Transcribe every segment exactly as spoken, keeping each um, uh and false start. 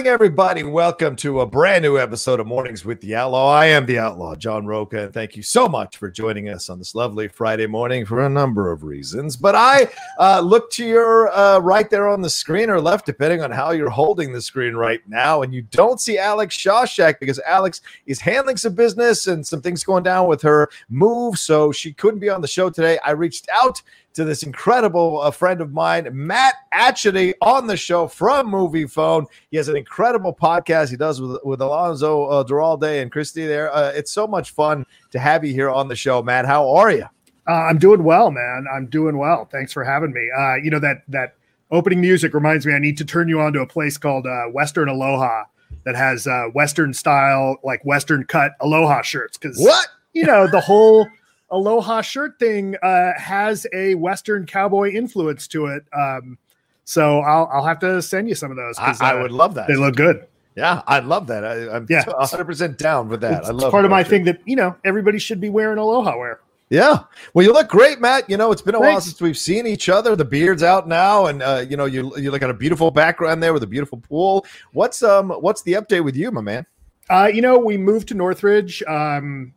morning, everybody. Welcome to a brand new episode of Mornings with the Outlaw. I am the Outlaw, John Roca, and thank you so much for joining us on this lovely Friday morning for a number of reasons. But I uh, look to your uh, right there on the screen or left, depending on how you're holding the screen right now, and you don't see Alex Shawshak because Alex is handling some business and some things going down with her move, so she couldn't be on the show today. I reached out to this incredible uh, friend of mine, Matt Atchity, on the show from Movie Phone. He has an incredible podcast he does with, with Alonzo uh, Duralde and Christy there. Uh, it's so much fun to have you here on the show, Matt. How are you? Uh, I'm doing well, man. I'm doing well. Thanks for having me. Uh, you know, that that opening music reminds me I need to turn you on to a place called uh, Western Aloha that has uh, Western style, like Western cut Aloha shirts. Because, what? You know, the whole Aloha shirt thing uh, has a Western cowboy influence to it. Um, so I'll I'll have to send you some of those. I, I uh, would love that. They look good. Yeah, I'd love that. I, I'm yeah. one hundred percent down with that. It's, I love it's part of my shirt. thing that, you know, everybody should be wearing Aloha wear. Yeah. Well, you look great, Matt. You know, it's been a Thanks. while since we've seen each other. The beard's out now, and uh, you know, you you look at a beautiful background there with a beautiful pool. What's um what's the update with you, my man? Uh, you know, we moved to Northridge. Um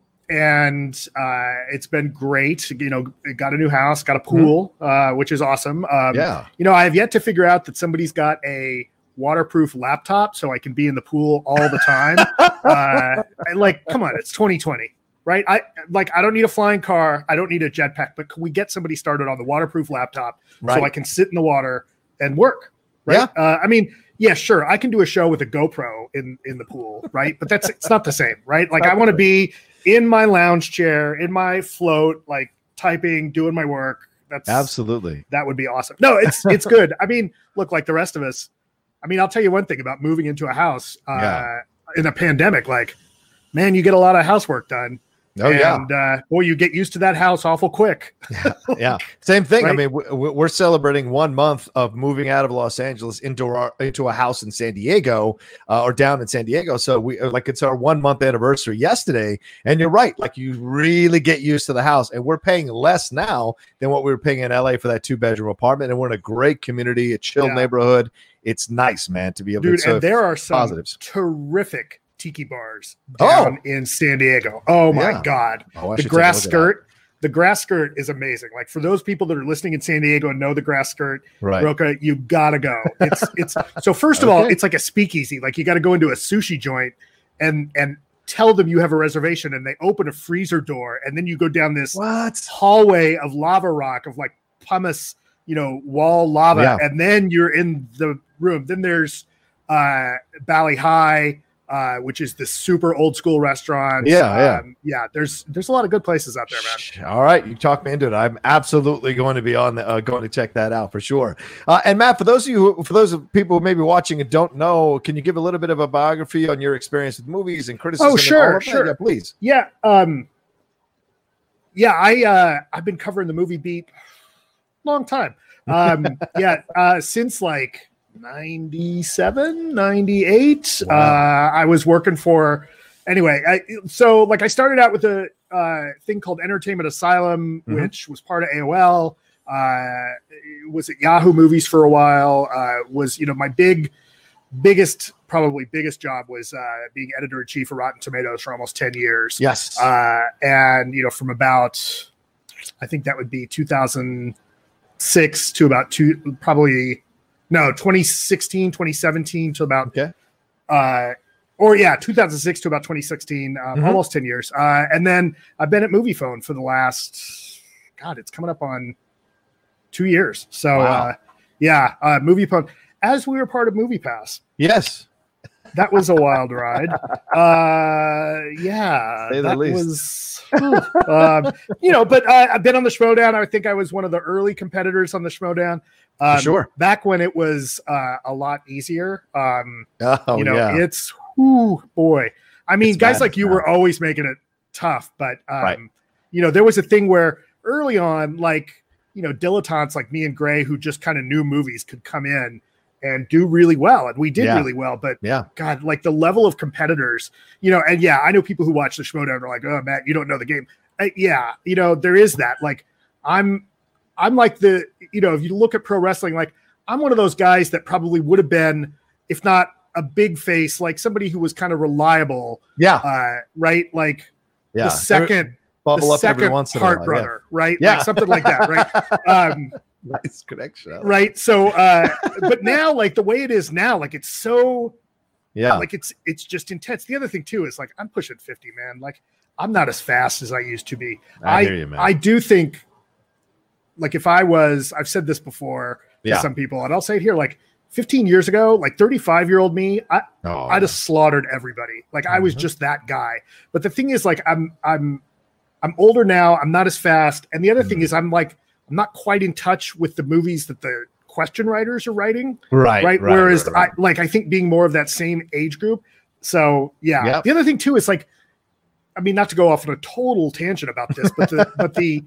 And uh, it's been great. You know, got a new house, got a pool, mm-hmm. uh, which is awesome. Um, yeah. You know, I have yet to figure out that somebody's got a waterproof laptop so I can be in the pool all the time. uh, and like, come on, it's twenty twenty, right? I like, I don't need a flying car. I don't need a jetpack, but can we get somebody started on the waterproof laptop right. so I can sit in the water and work? Right. Yeah. Uh, I mean, yeah, sure. I can do a show with a GoPro in, in the pool, right? But that's, it's not the same, right? Like I want to be in my lounge chair, in my float, like typing, doing my work. That's absolutely, that would be awesome. No, it's, it's good. I mean, look, like the rest of us, I mean, I'll tell you one thing about moving into a house uh, yeah. in a pandemic, like, man, you get a lot of housework done. Oh, and, yeah. Uh, boy, you get used to that house awful quick. yeah, yeah. Same thing. Right? I mean, we're celebrating one month of moving out of Los Angeles into our into a house in San Diego uh, or down in San Diego. So we like it's our one month anniversary yesterday. And you're right. Like you really get used to the house, and we're paying less now than what we were paying in L A for that two bedroom apartment. And we're in a great community, a chill yeah. neighborhood. It's nice, man, to be able Dude, to. And there are some positives. terrific tiki bars down oh. in San Diego. Oh my yeah. God. Oh, the grass skirt. The grass skirt is amazing. Like for those people that are listening in San Diego and know the grass skirt, right. Roca, you gotta go. It's it's so first of okay. all, it's like a speakeasy. Like you got to go into a sushi joint and and tell them you have a reservation, and they open a freezer door, and then you go down this what? hallway of lava rock of like pumice, you know, wall lava, yeah. and then you're in the room. Then there's uh Bali High. Uh, which is the super old school restaurant. Yeah, yeah, um, yeah. There's there's a lot of good places out there, man. All right, you talked me into it. I'm absolutely going to be on the, uh, going to check that out for sure. Uh, and Matt, for those of you, who, for those of people who may be watching and don't know, can you give a little bit of a biography on your experience with movies and criticism? Oh, sure, sure, yeah, please. Yeah, um, yeah. I uh, I've been covering the movie beat long time. Um, yeah, uh, since like. ninety-seven, ninety-eight. Wow. Uh, I was working for, anyway, I, so like I started out with a uh, thing called Entertainment Asylum, mm-hmm. which was part of A O L. Uh, was at Yahoo Movies for a while. Uh, was, you know, my big, biggest, probably biggest job was uh, being editor-in-chief of Rotten Tomatoes for almost ten years. Yes. Uh, and, you know, from about, I think that would be two thousand six to about two, probably, No, twenty sixteen, twenty seventeen to about, okay. uh, or yeah, two thousand six to about twenty sixteen, um, mm-hmm. almost ten years. Uh, and then I've been at Movie Phone for the last, God, it's coming up on two years. So, wow. uh, yeah, uh, Movie Phone, as we were part of Movie Pass. Yes. That was a wild ride. Uh, yeah, Say the that least. was, um, you know, but uh, I've been on the Schmodown. I think I was one of the early competitors on the Schmodown. Um, sure. Back when it was uh, a lot easier. Um, oh, you know, yeah. it's, whew, boy. I mean, it's guys bad, like you bad. were always making it tough, but, um, right. you know, there was a thing where early on, like, you know, dilettantes like me and Gray, who just kind of knew movies, could come in and do really well. And we did yeah. really well, but yeah, God, like the level of competitors, you know, and yeah, I know people who watch the Schmodown are like, oh, Matt, you don't know the game. Uh, yeah. You know, there is that. Like I'm, I'm like the, you know, if you look at pro wrestling, like I'm one of those guys that probably would have been, if not a big face, like somebody who was kind of reliable. Yeah. Uh, right. Like yeah. the second, Bubble the up every second once in a Hart while, brother, yeah. right? Yeah. Like something like that. Right. Um, nice connection. Right. So, uh, but now, like the way it is now, like it's so, yeah, like it's, it's just intense. The other thing too is like, I'm pushing fifty, man. Like I'm not as fast as I used to be. I, I hear you, man. I do think, like if I was, I've said this before to yeah. some people, and I'll say it here, like fifteen years ago, like thirty-five year old me, I, oh. I'd have slaughtered everybody. Like mm-hmm. I was just that guy. But the thing is like, I'm, I'm, I'm older now. I'm not as fast. And the other mm-hmm. thing is I'm like, I'm not quite in touch with the movies that the question writers are writing. Right. Right. right Whereas right, right. I like, I think being more of that same age group. So yeah. Yep. The other thing too, is like, I mean, not to go off on a total tangent about this, but the, but the,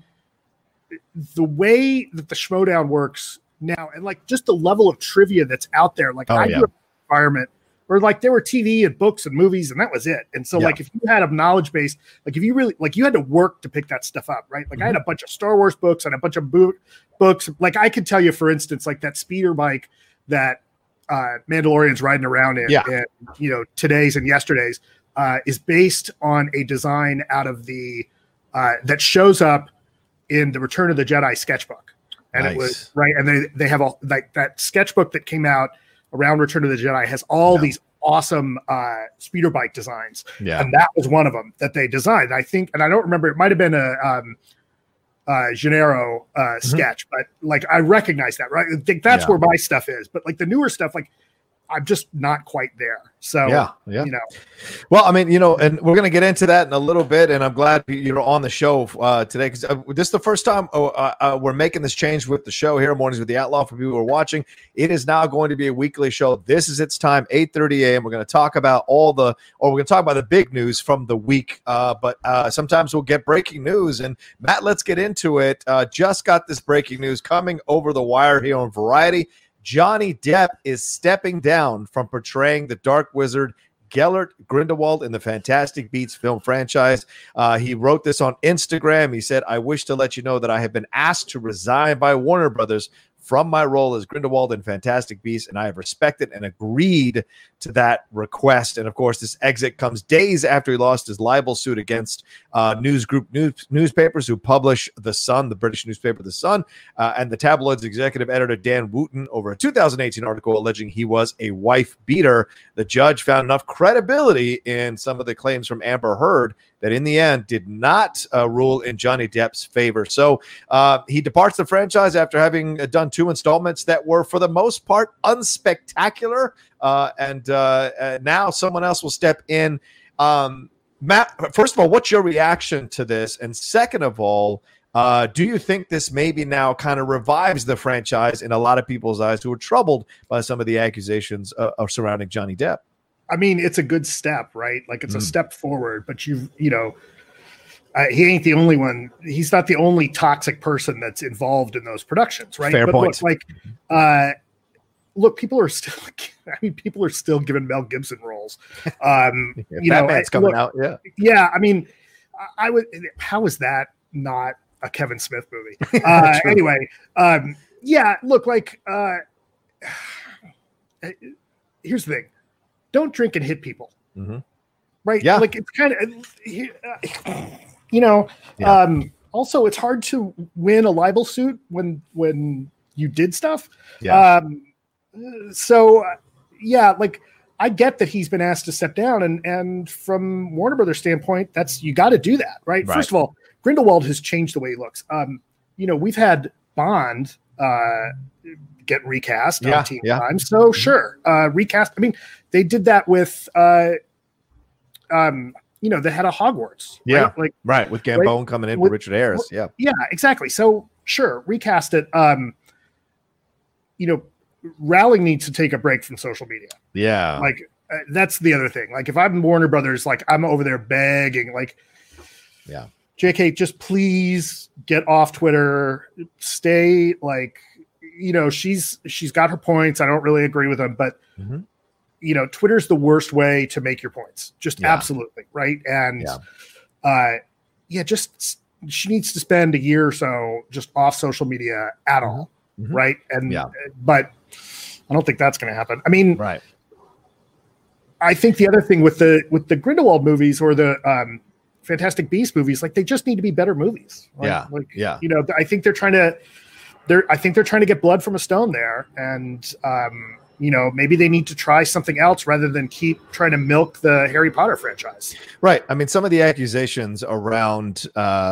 the way that the Schmodown works now and like just the level of trivia that's out there. Like oh, I yeah. grew up in an environment where like there were T V and books and movies and that was it. And so yeah. like if you had a knowledge base, like if you really like you had to work to pick that stuff up, right? Like mm-hmm. I had a bunch of Star Wars books and a bunch of boot books. Like I could tell you, for instance, like that speeder bike that uh Mandalorian's riding around in, yeah. and you know, today's and yesterday's uh is based on a design out of the uh that shows up in the Return of the Jedi sketchbook. And nice. It was right. And they, they have a, like that sketchbook that came out around Return of the Jedi has all yeah. these awesome uh, speeder bike designs. Yeah. And that was one of them that they designed. I think, and I don't remember, it might've been a um, uh, Gennaro uh, mm-hmm. sketch, but like, I recognize that, right? I think that's yeah. where my stuff is, but like the newer stuff, like I'm just not quite there. So, yeah, yeah. you know, well, I mean, you know, and we're going to get into that in a little bit. And I'm glad you're on the show uh, today because uh, this is the first time uh, uh, we're making this change with the show here, Mornings with the Outlaw. For people who are watching, it is now going to be a weekly show. This is its time, eight thirty a.m. We're going to talk about all the, or we're going to talk about the big news from the week. Uh, but uh, sometimes we'll get breaking news. And Matt, let's get into it. Uh, just got this breaking news coming over the wire here on Variety. Johnny Depp is stepping down from portraying the Dark Wizard Gellert Grindelwald in the Fantastic Beasts film franchise. Uh, he wrote this on Instagram. He said, "I wish to let you know that I have been asked to resign by Warner Brothers from my role as Grindelwald in Fantastic Beasts, and I have respected and agreed to that request." And of course, this exit comes days after he lost his libel suit against uh, news group news, newspapers who publish The Sun, the British newspaper The Sun, uh, and the tabloid's executive editor Dan Wooten over a two thousand eighteen article alleging he was a wife beater. The judge found enough credibility in some of the claims from Amber Heard that in the end did not uh, rule in Johnny Depp's favor. So uh, he departs the franchise after having uh, done two installments that were, for the most part, unspectacular. Uh, and uh, uh, now someone else will step in. Um, Matt, first of all, what's your reaction to this? And second of all, uh, do you think this maybe now kind of revives the franchise in a lot of people's eyes who are troubled by some of the accusations uh, of surrounding Johnny Depp? I mean, it's a good step, right? Like it's mm. a step forward, but you, you know, uh, he ain't the only one. He's not the only toxic person that's involved in those productions, right? Fair but point. Look, like, uh, look, people are still, I mean, people are still giving Mel Gibson roles. Um, yeah, you know, Batman's coming look, out. Yeah. Yeah. I mean, I, I would, how is that not a Kevin Smith movie? Uh, anyway. Um, yeah, look, like, uh, here's the thing. Don't drink and hit people. Mm-hmm. Right. Yeah. Like it's kind of, you know, yeah. um, also it's hard to win a libel suit when, when you did stuff. Yeah. Um, so uh, yeah, like I get that he's been asked to step down and, and from Warner Brothers standpoint, that's, you got to do that. Right? right. First of all, Grindelwald has changed the way he looks. Um, you know, we've had Bond, uh, get recast yeah, teen yeah. times. So sure. Uh, recast. I mean, they did that with, uh, um, you know, they had a Hogwarts. Yeah. Right. Like, right. With Gambone right? coming in with, for Richard Harris. Yeah. Yeah, exactly. So sure. Recast it. Um, you know, Rowling needs to take a break from social media. Yeah. Like uh, that's the other thing. Like if I'm Warner Brothers, like I'm over there begging, like, yeah, J K, just please get off Twitter, stay like, you know, she's, she's got her points. I don't really agree with them, but mm-hmm. you know, Twitter's the worst way to make your points. Just yeah. absolutely. Right. And, yeah. uh, yeah, just, she needs to spend a year or so just off social media at all. Mm-hmm. Right. And, yeah. but I don't think that's going to happen. I mean, right. I think the other thing with the with the Grindelwald movies or the um, Fantastic Beasts movies, like they just need to be better movies. Like, yeah, like yeah. You know, I think they're trying to. They're. I think they're trying to get blood from a stone there, and um, you know, maybe they need to try something else rather than keep trying to milk the Harry Potter franchise. Right. I mean, some of the accusations around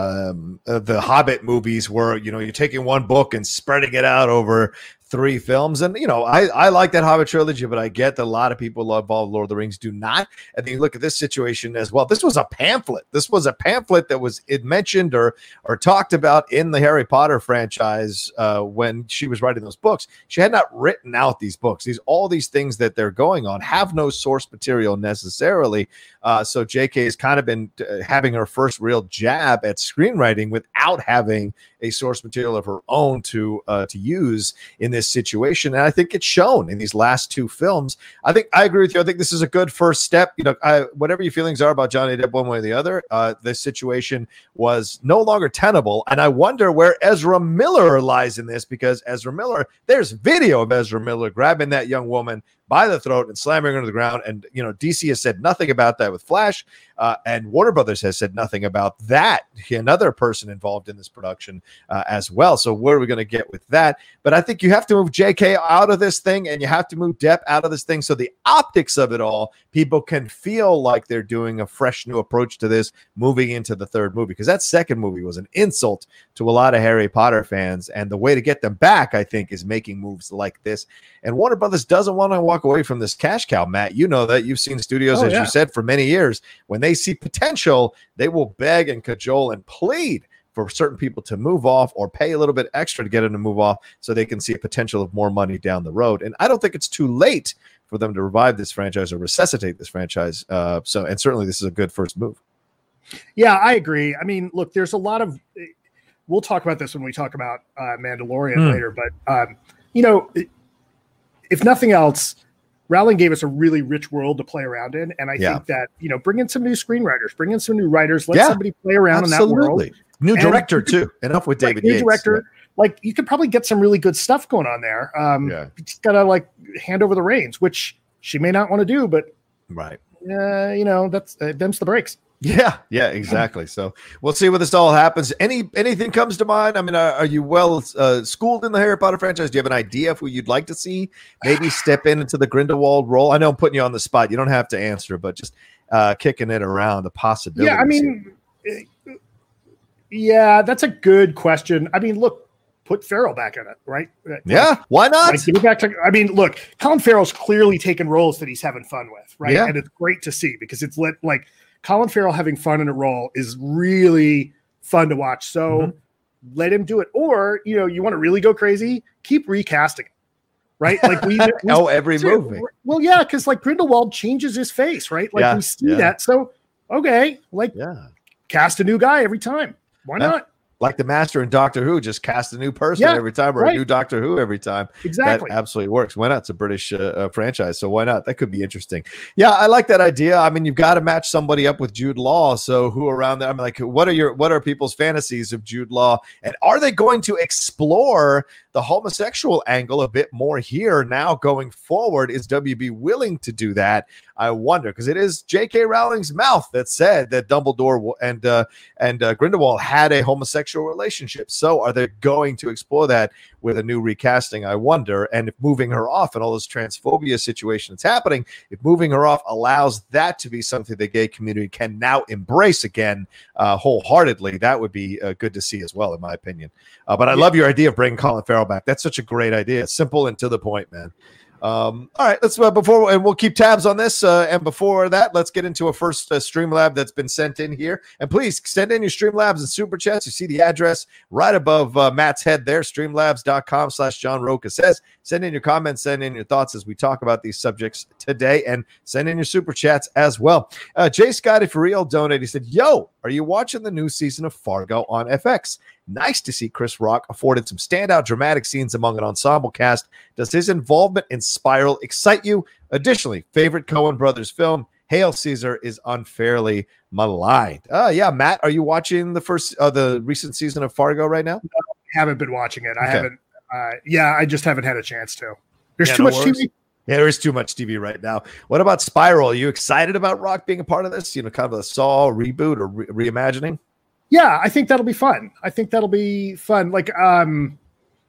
um, uh, the Hobbit movies were, you know, you're taking one book and spreading it out over three films. And, you know, I, I like that Hobbit trilogy, but I get that a lot of people love all Lord of the Rings do not. And then you look at this situation as well. This was a pamphlet. This was a pamphlet that was it mentioned or or talked about in the Harry Potter franchise uh, when she was writing those books. She had not written out these books. These all these things that they're going on have no source material necessarily. Uh, so J K has kind of been uh, having her first real jab at screenwriting without having a source material of her own to uh, to use in this situation, and I think it's shown in these last two films. I think I agree with you. I think this is a good first step. You know, I, whatever your feelings are about Johnny Depp, one way or the other, uh, this situation was no longer tenable, and I wonder where Ezra Miller lies in this because Ezra Miller, there's video of Ezra Miller grabbing that young woman by the throat and slamming her to the ground. And, you know, D C has said nothing about that with Flash, uh, and Warner Brothers has said nothing about that. Another person involved in this production uh, as well. So where are we going to get with that? But I think you have to move J K out of this thing and you have to move Depp out of this thing. So the optics of it all, people can feel like they're doing a fresh new approach to this moving into the third movie, because that second movie was an insult to a lot of Harry Potter fans. And the way to get them back, I think, is making moves like this. And Warner Brothers doesn't want to walk away from this cash cow, Matt. You know that. You've seen studios, oh, as yeah. you said, for many years. When they see potential, they will beg and cajole and plead for certain people to move off or pay a little bit extra to get them to move off so they can see a potential of more money down the road. And I don't think it's too late for them to revive this franchise or resuscitate this franchise. Uh, so, and certainly this is a good first move. Yeah, I agree. I mean, look, there's a lot of, we'll talk about this when we talk about uh, Mandalorian mm. later, but, um, you know, if nothing else, Rowling gave us a really rich world to play around in. And I yeah. think that, you know, bring in some new screenwriters, bring in some new writers, let yeah, somebody play around absolutely. in that world. New director, and, too. Enough with David like, Yates. New director. Right. Like, you could probably get some really good stuff going on there. Um, yeah. You just got to, like, hand over the reins, which she may not want to do, but, right. uh, you know, that's uh, them's the breaks. Yeah, yeah, exactly. So we'll see what this all happens. Any anything comes to mind? I mean, are, are you well uh, schooled in the Harry Potter franchise? Do you have an idea of who you'd like to see maybe step in into the Grindelwald role? I know I'm putting you on the spot. You don't have to answer, but just uh, kicking it around, a possibility. Yeah, I mean, yeah, that's a good question. I mean, look, put Farrell back in it, right? Yeah, like, why not? Like, give it back to. I mean, look, Colin Farrell's clearly taken roles that he's having fun with, right? Yeah. And it's great to see because it's let like. Colin Farrell having fun in a role is really fun to watch. So mm-hmm. let him do it. Or, you know, you want to really go crazy, keep recasting it, right? Like we, we oh, every movie. Well, yeah, because like Grindelwald changes his face, right? Like yeah, we see yeah. that. So, okay, like yeah. cast a new guy every time. Why yeah. not? Like the Master in Doctor Who, just cast a new person yeah, every time or right. a new Doctor Who every time. Exactly. That absolutely works. Why not? It's a British uh, uh, franchise, so why not? That could be interesting. Yeah, I like that idea. I mean, you've got to match somebody up with Jude Law. So who around there? I mean, like, what are your what are people's fantasies of Jude Law? And are they going to explore the homosexual angle a bit more here now going forward? Is W B willing to do that? I wonder, because it is J K Rowling's mouth that said that Dumbledore and uh, and uh, Grindelwald had a homosexual relationship. So are they going to explore that with a new recasting? I wonder. And if moving her off and all this transphobia situation that's happening, if moving her off allows that to be something the gay community can now embrace again uh, wholeheartedly, that would be uh, good to see as well, in my opinion. Uh, but I love your idea of bringing Colin Farrell back. That's such a great idea. Simple and to the point, man. Um, all right, let's uh, before and we'll keep tabs on this. Uh, and before that, let's get into a first uh, Streamlab that's been sent in here. And please send in your Streamlabs and super chats. You see the address right above uh, Matt's head there, streamlabs.com slash John Rocha says. Send in your comments, send in your thoughts as we talk about these subjects today, and send in your super chats as well. Uh, Jay Scotty for real donated. He said, "Yo, are you watching the new season of Fargo on F X? Nice to see Chris Rock afforded some standout dramatic scenes among an ensemble cast. Does his involvement in Spiral excite you? Additionally, favorite Coen brothers film, Hail Caesar, is unfairly maligned." Uh, yeah, Matt, are you watching the first, uh, the recent season of Fargo right now? No, I haven't been watching it. I okay. haven't. Uh, yeah, I just haven't had a chance to. There's yeah, too no much worries. T V. Yeah, there is too much T V right now. What about Spiral? Are you excited about Rock being a part of this? You know, kind of a Saw reboot or re- reimagining? Yeah, I think that'll be fun. I think that'll be fun. Like, um,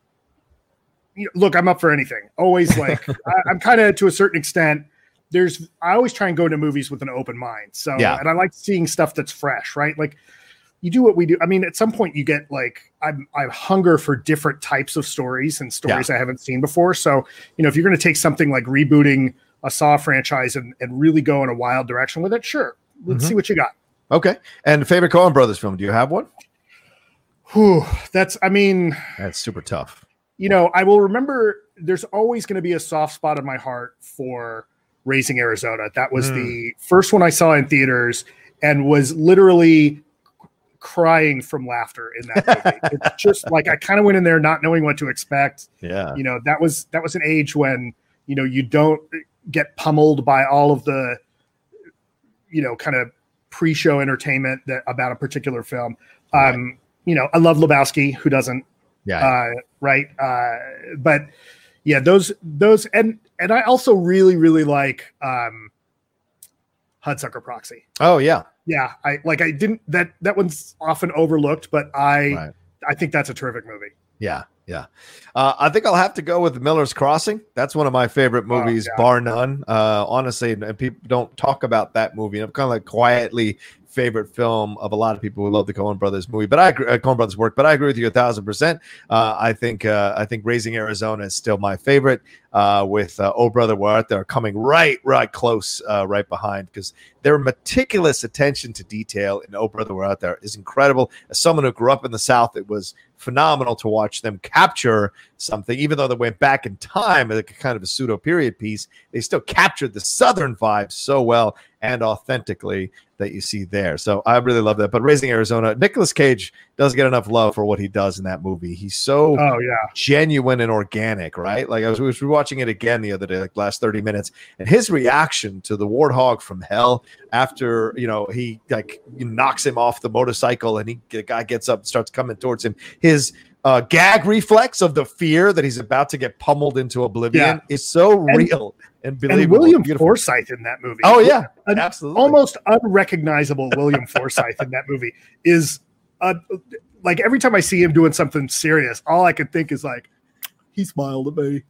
you know, look, I'm up for anything. Always like, I, I'm kind of to a certain extent. There's, I always try and go to movies with an open mind. So, yeah. and I like seeing stuff that's fresh, right? Like, you do what we do. I mean, at some point you get like, I'm, I hunger for different types of stories and stories yeah. I haven't seen before. So, you know, if you're going to take something like rebooting a Saw franchise and, and really go in a wild direction with it, sure. Let's mm-hmm. see what you got. Okay. And favorite Coen Brothers film, do you have one? Whew, that's, I mean. That's super tough. You know, I will remember there's always going to be a soft spot in my heart for Raising Arizona. That was mm. the first one I saw in theaters and was literally crying from laughter in that movie. It's just like I kind of went in there not knowing what to expect. Yeah. You know, that was that was an age when, you know, you don't get pummeled by all of the, you know, kind of pre-show entertainment that about a particular film. Right. Um, you know, I love Lebowski, who doesn't? Yeah. Uh, right. Uh, but yeah, those those and and I also really, really like um Hudsucker Proxy. Oh yeah. Yeah, I like. I didn't that that one's often overlooked, but I right. I think that's a terrific movie. Yeah, yeah. Uh, I think I'll have to go with Miller's Crossing. That's one of my favorite movies, oh, yeah. bar none. Uh, honestly, and people don't talk about that movie. I'm kind of like quietly favorite film of a lot of people who love the Coen Brothers movie, but I agree, uh, Coen Brothers work. But I agree with you a thousand percent. Uh, I think uh, I think Raising Arizona is still my favorite. Uh, with uh, Oh Brother Where Art Thou coming right, right close, uh, right behind, because their meticulous attention to detail in Oh Brother Where Art Thou is incredible. As someone who grew up in the South, it was phenomenal to watch them capture something, even though they went back in time, like a kind of a pseudo period piece. They still captured the Southern vibe so well and authentically that you see there. So I really love that. But Raising Arizona, Nicolas Cage doesn't get enough love for what he does in that movie. He's so oh, yeah. genuine and organic, right? Like I was, was watching it again the other day, like last thirty minutes, and his reaction to the warthog from hell after, you know, he like knocks him off the motorcycle and he the guy gets up and starts coming towards him. His uh, gag reflex of the fear that he's about to get pummeled into oblivion yeah. is so and, real and believable. And William beautiful. Forsythe in that movie. Oh yeah, An absolutely. Almost unrecognizable William Forsythe in that movie is uh, like every time I see him doing something serious, all I can think is like, he smiled at me.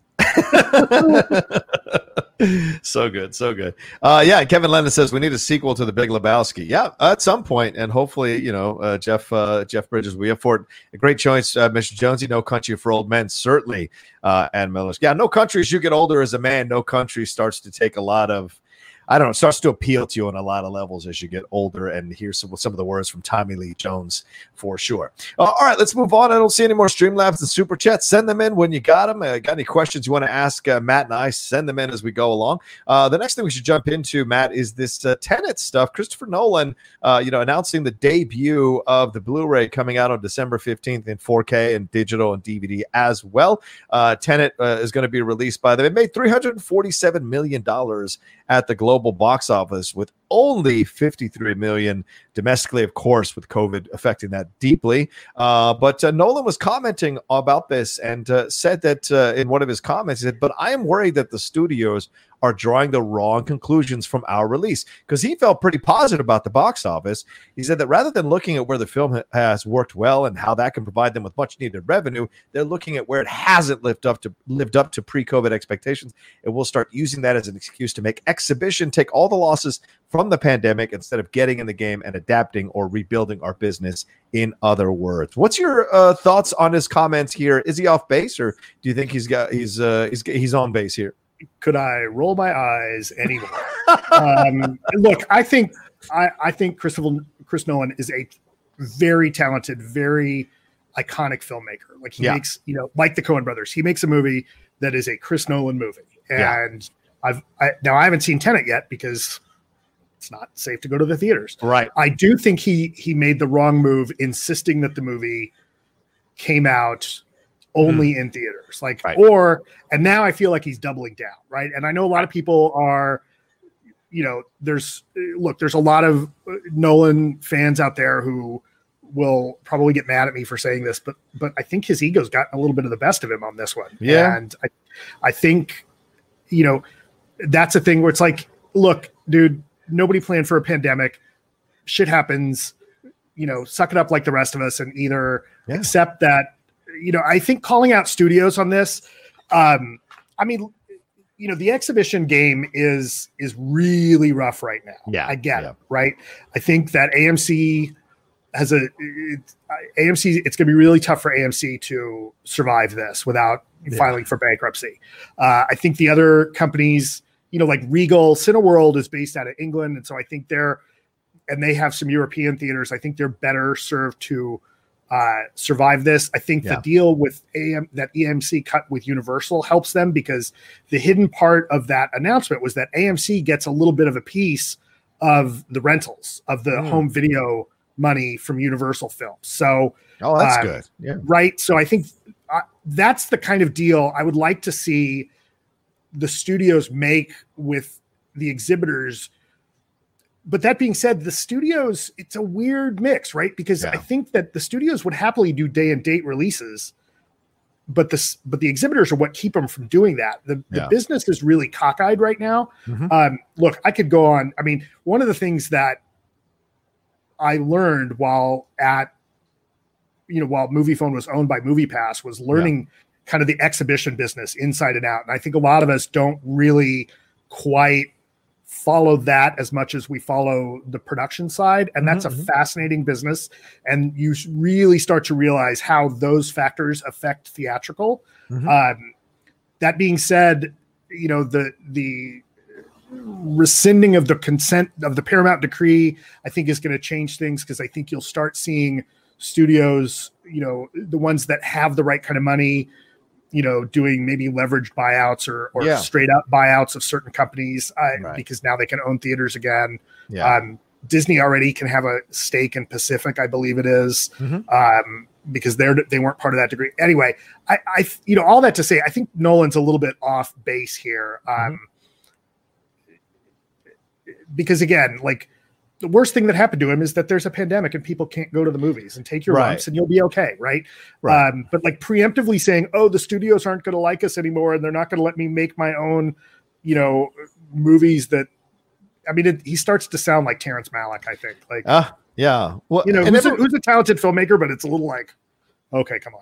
So good, so good. Uh, yeah, Kevin Lennon says we need a sequel to The Big Lebowski. Yeah, at some point, and hopefully, you know, uh, Jeff uh, Jeff Bridges, we have for it. A great choice, uh, Mister Jonesy. No Country for Old Men, certainly. Uh, and Miller's. Yeah, No Country. As you get older as a man, No Country starts to take a lot of. I don't know, it starts to appeal to you on a lot of levels as you get older and hear some, some of the words from Tommy Lee Jones for sure. Uh, all right, let's move on. I don't see any more Streamlabs and Super Chats. Send them in when you got them. Uh, got any questions you want to ask uh, Matt and I, send them in as we go along. Uh, the next thing we should jump into, Matt, is this uh, Tenet stuff. Christopher Nolan, uh, you know, announcing the debut of the Blu-ray coming out on December fifteenth in four K and digital and D V D as well. Uh, Tenet uh, is going to be released by them. It made three hundred forty-seven million dollars at the global box office, with only fifty-three million domestically, of course, with COVID affecting that deeply. Uh, but uh, Nolan was commenting about this and uh, said that uh, in one of his comments, he said, but I am worried that the studios are drawing the wrong conclusions from our release, because he felt pretty positive about the box office. He said that rather than looking at where the film ha- has worked well and how that can provide them with much needed revenue, they're looking at where it hasn't lived up to lived up to pre-COVID expectations, and we'll start using that as an excuse to make exhibition take all the losses from the pandemic instead of getting in the game and adapting or rebuilding our business. In other words, what's your uh, thoughts on his comments here? Is he off base, or do you think he's got he's uh, he's he's on base here? Could I roll my eyes anymore? um, look, I think I, I think Christopher Chris Nolan is a very talented, very iconic filmmaker. Like he yeah. makes, you know, like the Coen Brothers, he makes a movie that is a Chris Nolan movie. And yeah. I've I, now I haven't seen Tenet yet because it's not safe to go to the theaters. Right. I do think he he made the wrong move insisting that the movie came out only mm. in theaters, like, right. or, and now I feel like he's doubling down. Right. And I know a lot of people are, you know, there's, look, there's a lot of Nolan fans out there who will probably get mad at me for saying this, but, but I think his ego's gotten a little bit of the best of him on this one. Yeah. And I, I think, you know, that's a thing where it's like, look, dude, nobody planned for a pandemic. Shit happens. You know, suck it up like the rest of us and either yeah. accept that. You know, I think calling out studios on this. Um, I mean, you know, the exhibition game is is really rough right now. Yeah, I get yeah. it, right? I think that A M C has a it, A M C. It's going to be really tough for A M C to survive this without yeah. filing for bankruptcy. Uh, I think the other companies, you know, like Regal, Cineworld is based out of England, and so I think they're and they have some European theaters. I think they're better served to uh, survive this. I think yeah. the deal with A M that E M C cut with Universal helps them because the hidden part of that announcement was that A M C gets a little bit of a piece of the rentals of the mm. home video money from Universal Films. So, oh, that's um, good. Yeah. Right. So I think uh, that's the kind of deal I would like to see the studios make with the exhibitors. But that being said, the studios, it's a weird mix, right? Because yeah. I think that the studios would happily do day and date releases, but this, but the exhibitors are what keep them from doing that. The, the yeah. business is really cockeyed right now. Mm-hmm. Um, look, I could go on. I mean, one of the things that I learned while at, you know, while MoviePhone was owned by MoviePass was learning yeah. kind of the exhibition business inside and out. And I think a lot of us don't really quite follow that as much as we follow the production side. And that's mm-hmm. a fascinating business. And you really start to realize how those factors affect theatrical. Mm-hmm. Um, that being said, you know, the, the rescinding of the consent of the Paramount decree, I think is going to change things. Cause I think you'll start seeing studios, you know, the ones that have the right kind of money, you know, doing maybe leveraged buyouts or, or yeah. straight up buyouts of certain companies uh, right. because now they can own theaters again. Yeah. Um, Disney already can have a stake in Pacific, I believe it is, mm-hmm. um, because they're, they weren't part of that degree. Anyway, I, I, you know, all that to say, I think Nolan's a little bit off base here. Um, mm-hmm. Because again, like, the worst thing that happened to him is that there's a pandemic and people can't go to the movies, and take your right. lumps and you'll be okay. Right. right. Um, but like preemptively saying, oh, the studios aren't going to like us anymore and they're not going to let me make my own, you know, movies that, I mean, it, he starts to sound like Terrence Malick, I think. Like, uh, yeah. Well, you know, who's, every- a, who's a talented filmmaker, but it's a little like, okay, come on.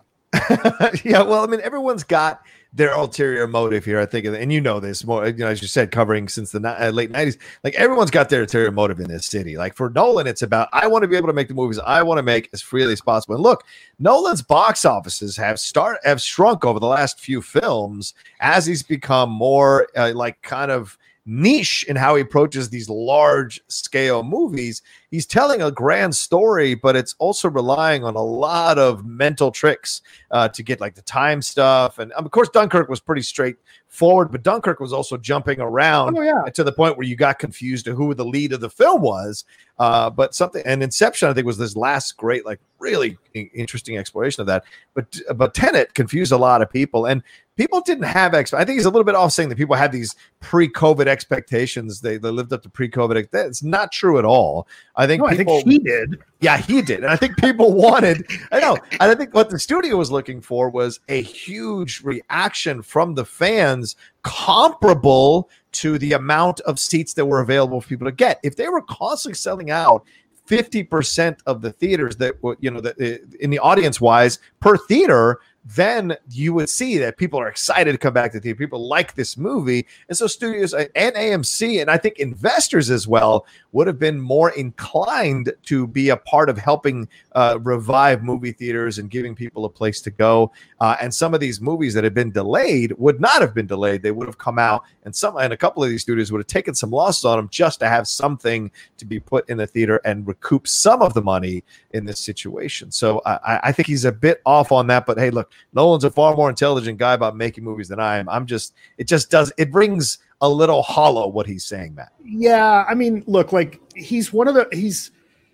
yeah, well, I mean, everyone's got their ulterior motive here, I think, and you know this more, you know, as you said, covering since the uh, late nineties. Like, everyone's got their ulterior motive in this city. Like, for Nolan, it's about, I want to be able to make the movies I want to make as freely as possible. And look, Nolan's box offices have start have shrunk over the last few films as he's become more uh, like kind of niche in how he approaches these large scale movies. He's telling a grand story, but it's also relying on a lot of mental tricks uh, to get like the time stuff. And um, of course, Dunkirk was pretty straightforward, but Dunkirk was also jumping around oh, yeah. to the point where you got confused to who the lead of the film was. Uh, but something, and Inception, I think, was this last great, like, really interesting exploration of that. But but Tenet confused a lot of people, and people didn't have ex. I think he's a little bit off saying that people had these pre-COVID expectations. They they lived up to pre-COVID. That's not true at all. I think no, people, I think he did. Yeah, he did, and I think people wanted. I know. And I think what the studio was looking for was a huge reaction from the fans, comparable to the amount of seats that were available for people to get. If they were constantly selling out fifty percent of the theaters that were, you know, the, in the audience wise per theater, then you would see that people are excited to come back to the theater. People like this movie. And so studios and A M C, and I think investors as well, would have been more inclined to be a part of helping uh, revive movie theaters and giving people a place to go. Uh, and some of these movies that had been delayed would not have been delayed. They would have come out, and some and a couple of these studios would have taken some losses on them just to have something to be put in the theater and recoup some of the money in this situation. So I, I think he's a bit off on that. But hey, look, Nolan's a far more intelligent guy about making movies than I am. I'm just, it just does, it rings a little hollow what he's saying, Matt. Yeah. I mean, look, like he's one of the, he's,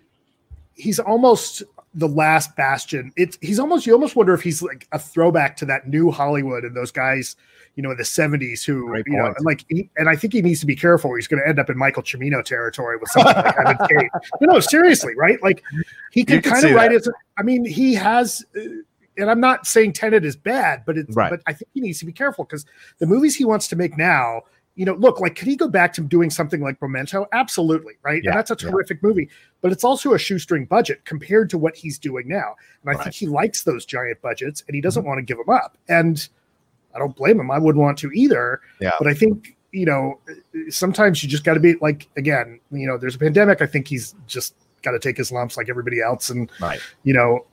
he's almost the last bastion. It's, he's almost, you almost wonder if he's like a throwback to that new Hollywood and those guys, you know, in the seventies who, Great you point. know, and like, he, and I think he needs to be careful. He's going to end up in Michael Cimino territory with something like Heaven's Gate. No, no, seriously, right? Like he can kind of write it. I mean, he has, uh, and I'm not saying Tenet is bad, but it's, right. but I think he needs to be careful because the movies he wants to make now, you know, look, like, could he go back to doing something like Memento? Absolutely, right? Yeah, and that's a terrific yeah. movie, but it's also a shoestring budget compared to what he's doing now. And I right. think he likes those giant budgets, and he doesn't mm-hmm. want to give them up. And I don't blame him. I wouldn't want to either. Yeah. But I think, you know, sometimes you just got to be like, again, you know, there's a pandemic. I think he's just got to take his lumps like everybody else. And, right. you know,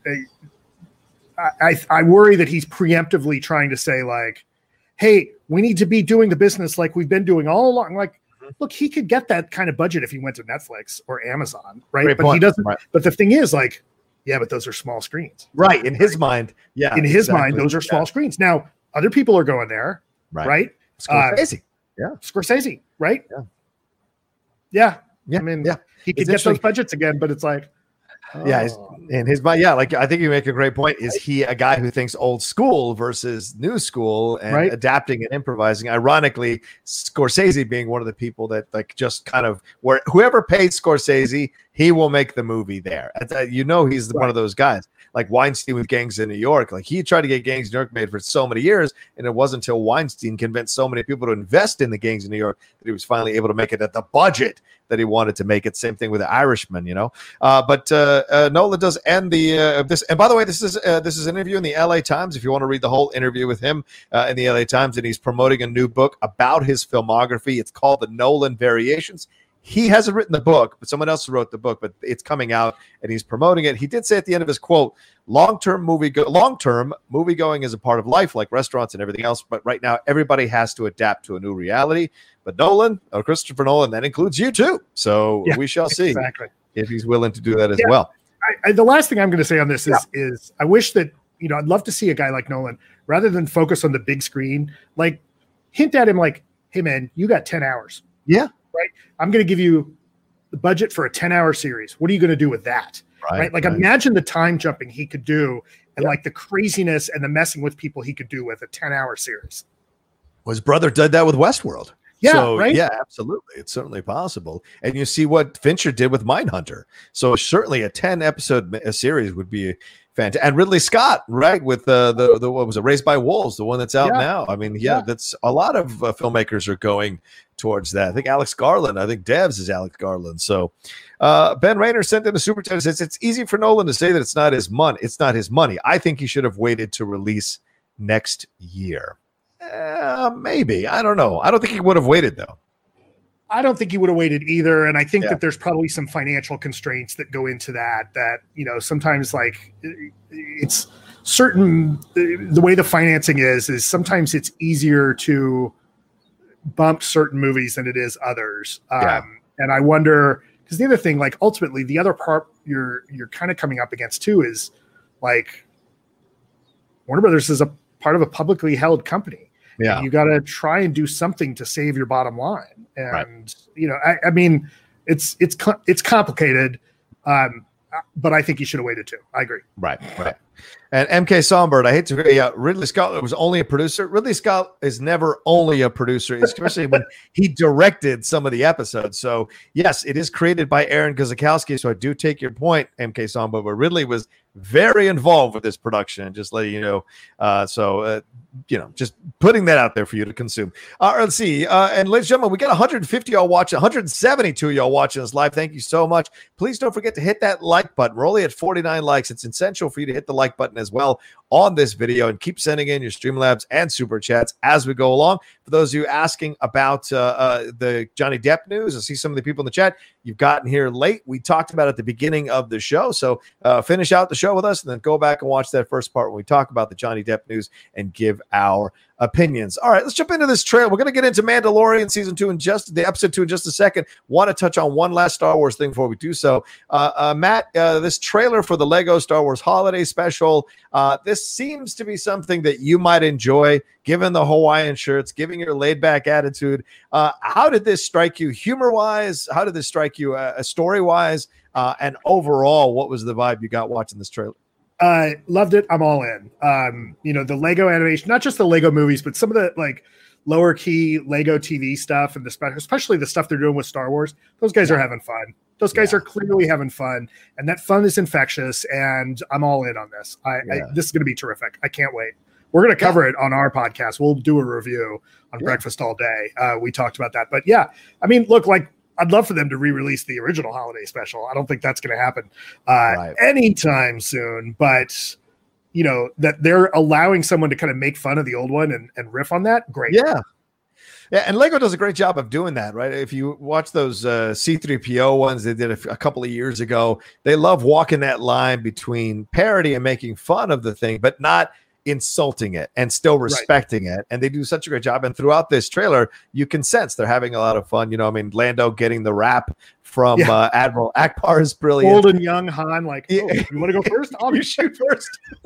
I, I, I worry that he's preemptively trying to say, like, hey, we need to be doing the business like we've been doing all along. Like, mm-hmm. look, he could get that kind of budget if he went to Netflix or Amazon, right? Great but point. he doesn't. Right. But the thing is, like, yeah, but those are small screens. Right. In his mind. Yeah. In his exactly. mind, those are small yeah. screens. Now, other people are going there, right? right? Scorsese. Uh, yeah. Scorsese, right? Yeah. Yeah. Yeah. I mean, yeah. he could get those budgets again, but it's like, oh. yeah, in his mind, yeah, like I think you make a great point. Is he a guy who thinks old school versus new school and right. adapting and improvising? Ironically, Scorsese being one of the people that like just kind of where whoever paid Scorsese, he will make the movie there. You know, he's right. one of those guys. Like Weinstein with Gangs in New York. Like he tried to get Gangs in New York made for so many years, and it wasn't until Weinstein convinced so many people to invest in the Gangs in New York that he was finally able to make it at the budget that he wanted to make it. Same thing with The Irishman, you know. Uh, but uh, uh, Nolan does end the uh, this. And by the way, this is uh, this is an interview in the L A Times. If you want to read the whole interview with him uh, in the L A Times, and he's promoting a new book about his filmography. It's called The Nolan Variations. He hasn't written the book, but someone else wrote the book, but it's coming out and he's promoting it. He did say at the end of his quote, long-term movie, go- long-term movie going is a part of life, like restaurants and everything else. But right now, everybody has to adapt to a new reality. But Nolan, or Christopher Nolan, that includes you too. So yeah, we shall see exactly. if he's willing to do that as yeah. well. I, I, the last thing I'm going to say on this is, yeah. is I wish that, you know, I'd love to see a guy like Nolan, rather than focus on the big screen, like hint at him like, hey man, you got ten hours. Yeah. Right. I'm going to give you the budget for a ten hour series. What are you going to do with that? Right. right? Like right. imagine the time jumping he could do and yeah. like the craziness and the messing with people he could do with a ten hour series. Well, his brother did that with Westworld. Yeah, so, right. Yeah, absolutely. It's certainly possible. And you see what Fincher did with Mindhunter. So certainly a ten episode series would be fantastic. And Ridley Scott, right, with uh, the the what was it, Raised by Wolves, the one that's out yeah. now. I mean, yeah, yeah, that's a lot of uh, filmmakers are going towards that. I think Alex Garland. I think Devs is Alex Garland. So uh, Ben Rayner sent in a super chat. Says it's easy for Nolan to say that it's not his money. It's not his money. I think he should have waited to release next year. Uh, maybe. I don't know. I don't think he would have waited though. I don't think he would have waited either. And I think yeah. that there's probably some financial constraints that go into that, that, you know, sometimes like it's certain, the way the financing is, is sometimes it's easier to bump certain movies than it is others. Yeah. Um, and I wonder, because the other thing, like ultimately the other part you're, you're kind of coming up against too is like Warner Brothers is a part of a publicly held company. Yeah. And you got to try and do something to save your bottom line. And, right. you know, I, I mean, it's, it's, it's complicated. Um, but I think he should have waited too. I agree. Right. Right. And M K Songbird, I hate to agree. Yeah, Ridley Scott was only a producer. Ridley Scott is never only a producer, especially when he directed some of the episodes. So yes, it is created by Aaron Guzikowski. So I do take your point, M K Songbird, but Ridley was very involved with this production. Just letting you know. Uh, so uh, you know, just putting that out there for you to consume. Uh, let's see. Uh, and ladies and gentlemen, we got one hundred fifty y'all watching, one hundred seventy-two y'all watching us live. Thank you so much. Please don't forget to hit that like button. We're only at forty-nine likes. It's essential for you to hit the like button as well on this video, and keep sending in your Streamlabs and Super Chats as we go along. For those of you asking about uh, uh, the Johnny Depp news, I see some of the people in the chat. You've gotten here late. We talked about it at the beginning of the show. So uh, finish out the show with us and then go back and watch that first part when we talk about the Johnny Depp news and give our opinions. All right, let's jump into this trailer. We're going to get into Mandalorian season two and just the episode two in just a second. Want to touch on one last Star Wars thing before we do so. Uh, uh, Matt, uh, this trailer for the Lego Star Wars Holiday Special, uh, this seems to be something that you might enjoy, given the Hawaiian shirts, giving your laid-back attitude. Uh, how did this strike you humor-wise? How did this strike you uh, story-wise? Uh, and overall, what was the vibe you got watching this trailer? Uh, loved it. I'm all in. Um, you know, the Lego animation, not just the Lego movies, but some of the like lower key Lego T V stuff and the special, especially the stuff they're doing with Star Wars. Those guys yeah. are having fun. Those guys yeah. are clearly having fun, and that fun is infectious. And I'm all in on this. I, yeah. I this is going to be terrific. I can't wait. we're going to cover yeah. it on our podcast. We'll do a review on yeah. Breakfast All Day. Uh, we talked about that, but yeah, I mean, look, like I'd love for them to re-release the original holiday special. I don't think that's going to happen uh, right. anytime soon, but you know, that they're allowing someone to kind of make fun of the old one and, and riff on that. Great. Yeah. Yeah, and Lego does a great job of doing that, right? If you watch those uh, C three P O ones they did a, f- a couple of years ago, they love walking that line between parody and making fun of the thing, but not insulting it and still respecting right. it. And they do such a great job. And throughout this trailer, you can sense they're having a lot of fun. You know, I mean, Lando getting the rap from yeah. uh, Admiral Akbar is brilliant. Old and young Han, like, oh, yeah. you want to go first? I'll you shoot first.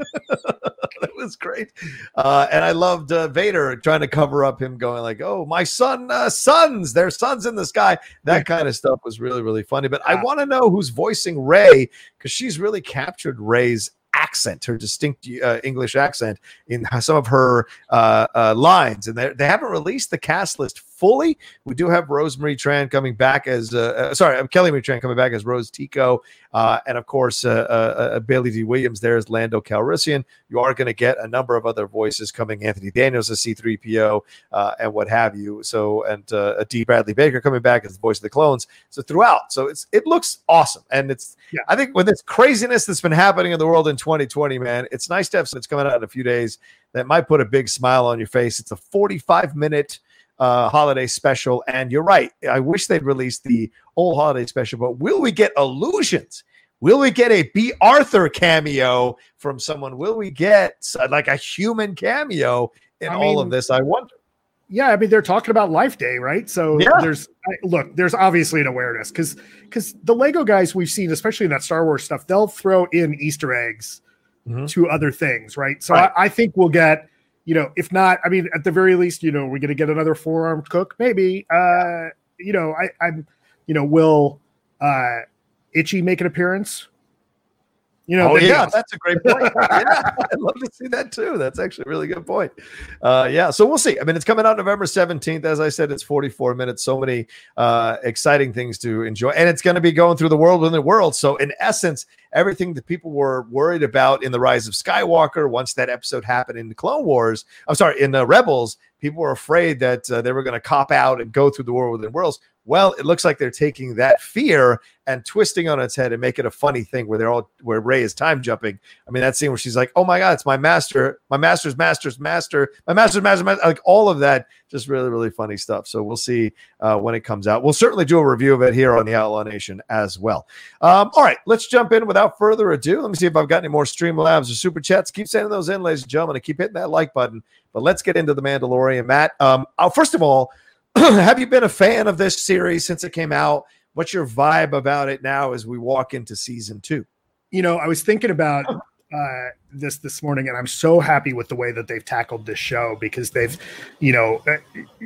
That was great. Uh, and I loved uh, Vader trying to cover up him going like, oh, my son, uh, sons, there's suns in the sky. That yeah. kind of stuff was really, really funny. But yeah. I want to know who's voicing Rey, because she's really captured Rey's accent, her distinct uh, English accent in some of her uh, uh, lines. And they haven't released the cast list fully. We do have Rosemary Tran coming back as, uh, uh, sorry, Kelly Marie Tran coming back as Rose Tico. Uh, and of course, uh, uh, uh, Bailey D. Williams there as Lando Calrissian. You are going to get a number of other voices coming. Anthony Daniels as C three P O uh, and what have you. So, and uh, D. Bradley Baker coming back as the voice of the clones. So throughout, so it's, it looks awesome. And it's, yeah. I think with this craziness that's been happening in the world in twenty twenty, man, it's nice to have something that's coming out in a few days that might put a big smile on your face. It's a forty-five minute uh, holiday special. And you're right. I wish they'd release the old holiday special, but will we get allusions? Will we get a B. Arthur cameo from someone? Will we get uh, like a human cameo in I all mean, of this? I wonder. Yeah, I mean, they're talking about Life Day, right? So yeah. there's look, there's obviously an awareness because because the Lego guys we've seen, especially in that Star Wars stuff, they'll throw in Easter eggs mm-hmm. to other things, right? So right. I, I think we'll get, you know, if not, I mean, at the very least, you know, we're going to get another four-armed cook, maybe. Uh, you know, I, I'm, you know, will uh, Itchy make an appearance? You know, oh yeah, that's a great point. Yeah, I'd love to see that too. That's actually a really good point. Uh, yeah, so we'll see. I mean, it's coming out November seventeenth. As I said, it's forty-four minutes. So many uh, exciting things to enjoy, and it's going to be going through the world within the world. So in essence, everything that people were worried about in The Rise of Skywalker, once that episode happened in the Clone Wars, I'm sorry, in the Rebels, people were afraid that uh, they were going to cop out and go through the world within worlds. Well, it looks like they're taking that fear and twisting on its head and make it a funny thing where they're all where Rey is time jumping. I mean, that scene where she's like, "Oh my God, it's my master, my master's master's master, my master's master, master." Like all of that, just really, really funny stuff. So we'll see uh, when it comes out. We'll certainly do a review of it here on the Outlaw Nation as well. Um, all right, let's jump in without further ado. Let me see if I've got any more Streamlabs or super chats. Keep sending those in, ladies and gentlemen, and keep hitting that like button. But let's get into The Mandalorian, Matt. Um, oh, first of all, have you been a fan of this series since it came out? What's your vibe about it now as we walk into season two? You know, I was thinking about uh, this this morning, and I'm so happy with the way that they've tackled this show because they've, you know, uh,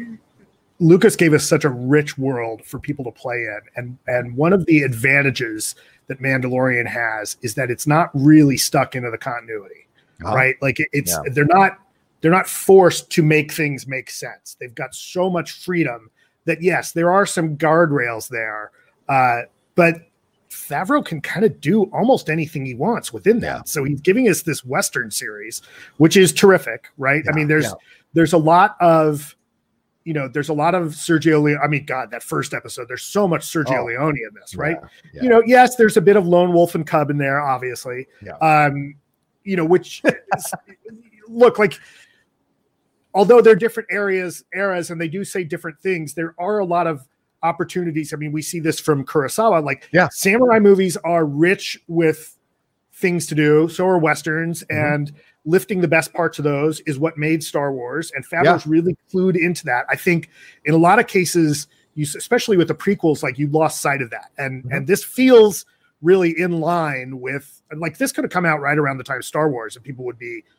Lucas gave us such a rich world for people to play in. And, and one of the advantages that Mandalorian has is that it's not really stuck into the continuity, uh-huh. right? Like it, it's, yeah. they're not, They're not forced to make things make sense. They've got so much freedom that, yes, there are some guardrails there, uh, but Favreau can kind of do almost anything he wants within that. Yeah. So he's giving us this Western series, which is terrific, right? Yeah, I mean, there's yeah. there's a lot of, you know, there's a lot of Sergio Leone. I mean, God, that first episode, there's so much Sergio oh, Leone in this, right? Yeah, yeah. You know, yes, there's a bit of Lone Wolf and Cub in there, obviously. Yeah. Um, you know, which is, look like. Although they're different areas, eras, and they do say different things, there are a lot of opportunities. I mean, we see this from Kurosawa. Like, yeah. samurai movies are rich with things to do. So are Westerns, mm-hmm. and lifting the best parts of those is what made Star Wars. And Favreau's yeah. really clued into that. I think in a lot of cases, you, especially with the prequels, like you lost sight of that. And mm-hmm. and this feels really in line with, like, this could have come out right around the time of Star Wars, and people would be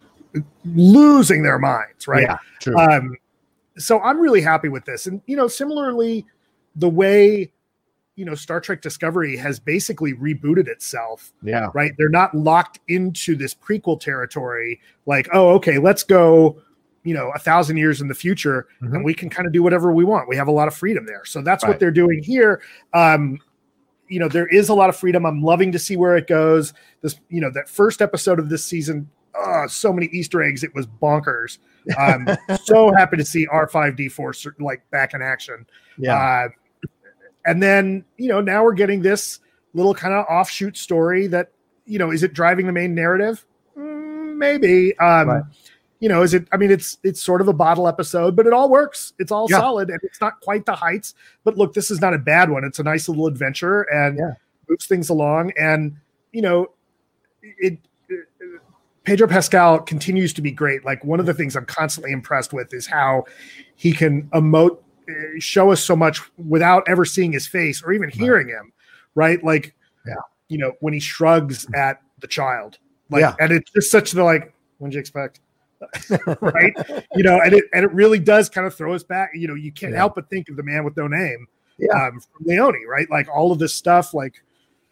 losing their minds, right? Yeah, true. Um, so I'm really happy with this. And, you know, similarly, the way, you know, Star Trek Discovery has basically rebooted itself. Yeah. Right. They're not locked into this prequel territory. Like, oh, okay, let's go, you know, a thousand years in the future, mm-hmm. and we can kind of do whatever we want. We have a lot of freedom there. So that's right. what they're doing here. Um, you know, there is a lot of freedom. I'm loving to see where it goes. This, you know, that first episode of this season oh, so many Easter eggs. It was bonkers. Um, so happy to see R five D four like back in action. Yeah. Uh, and then, you know, now we're getting this little kind of offshoot story that, you know, is it driving the main narrative? Mm, maybe. Um, right. You know, is it, I mean, it's, it's sort of a bottle episode, but it all works. It's all yeah. solid and it's not quite the heights, but look, this is not a bad one. It's a nice little adventure and yeah. moves things along. And, you know, it, it, Pedro Pascal continues to be great. Like one of the things I'm constantly impressed with is how he can emote, show us so much without ever seeing his face or even hearing right. him. Right. Like, yeah. you know, when he shrugs at the child, like, yeah. and it's just such the, like, what'd you expect? Right. You know, and it, and it really does kind of throw us back. You know, you can't yeah. help but think of The Man with No Name yeah. um, from Leone, right? Like all of this stuff, like,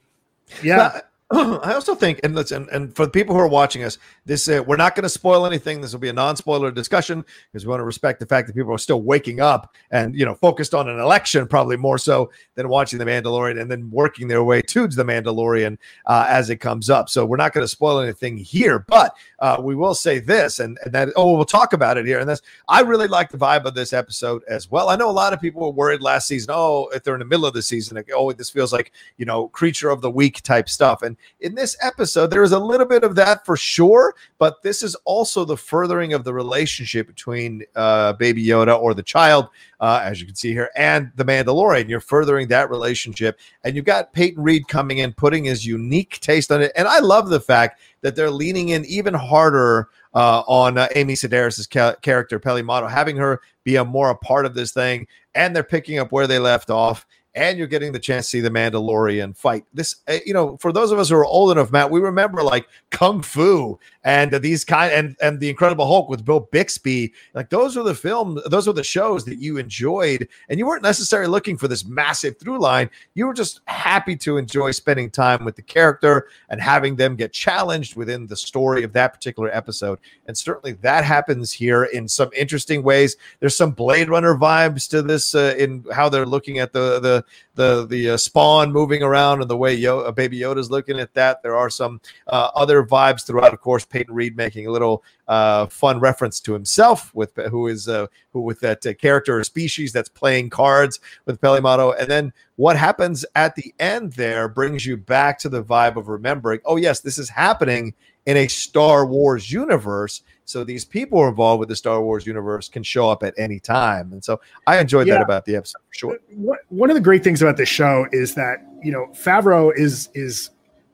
yeah. But I also think, and listen, and for the people who are watching us, this uh, we're not going to spoil anything. This will be a non-spoiler discussion because we want to respect the fact that people are still waking up and, you know, focused on an election, probably more so than watching The Mandalorian and then working their way to The Mandalorian uh, as it comes up. So we're not going to spoil anything here, but uh, we will say this, and, and that oh, we'll talk about it here. And this, I really like the vibe of this episode as well. I know a lot of people were worried last season. Oh, if they're in the middle of the season, like, oh, this feels like, you know, creature of the week type stuff. And in this episode, there is a little bit of that for sure, but this is also the furthering of the relationship between uh, Baby Yoda or the child, uh, as you can see here, and the Mandalorian. You're furthering that relationship, and you've got Peyton Reed coming in, putting his unique taste on it. And I love the fact that they're leaning in even harder uh, on uh, Amy Sedaris' ca- character, Peli Motto, having her be a more a part of this thing, and they're picking up where they left off. And you're getting the chance to see the Mandalorian fight. This, you know, for those of us who are old enough, Matt, we remember like Kung Fu and these kind and and the Incredible Hulk with Bill Bixby. Like those were the films, those were the shows that you enjoyed, and you weren't necessarily looking for this massive through line. You were just happy to enjoy spending time with the character and having them get challenged within the story of that particular episode. And certainly that happens here in some interesting ways. There's some Blade Runner vibes to this uh, in how they're looking at the the the the uh, Spawn moving around and the way Yo- uh, Baby Yoda's looking at that. There are some uh, other vibes throughout. Of course, Peyton Reed making a little uh, fun reference to himself with who is uh, who with that uh, character or species that's playing cards with Peli Motto. And then what happens at the end there brings you back to the vibe of remembering, oh yes, this is happening in a Star Wars universe. So these people involved with the Star Wars universe can show up at any time. And so I enjoyed yeah. that about the episode for sure. One of the great things about this show is that, you know, Favreau is, is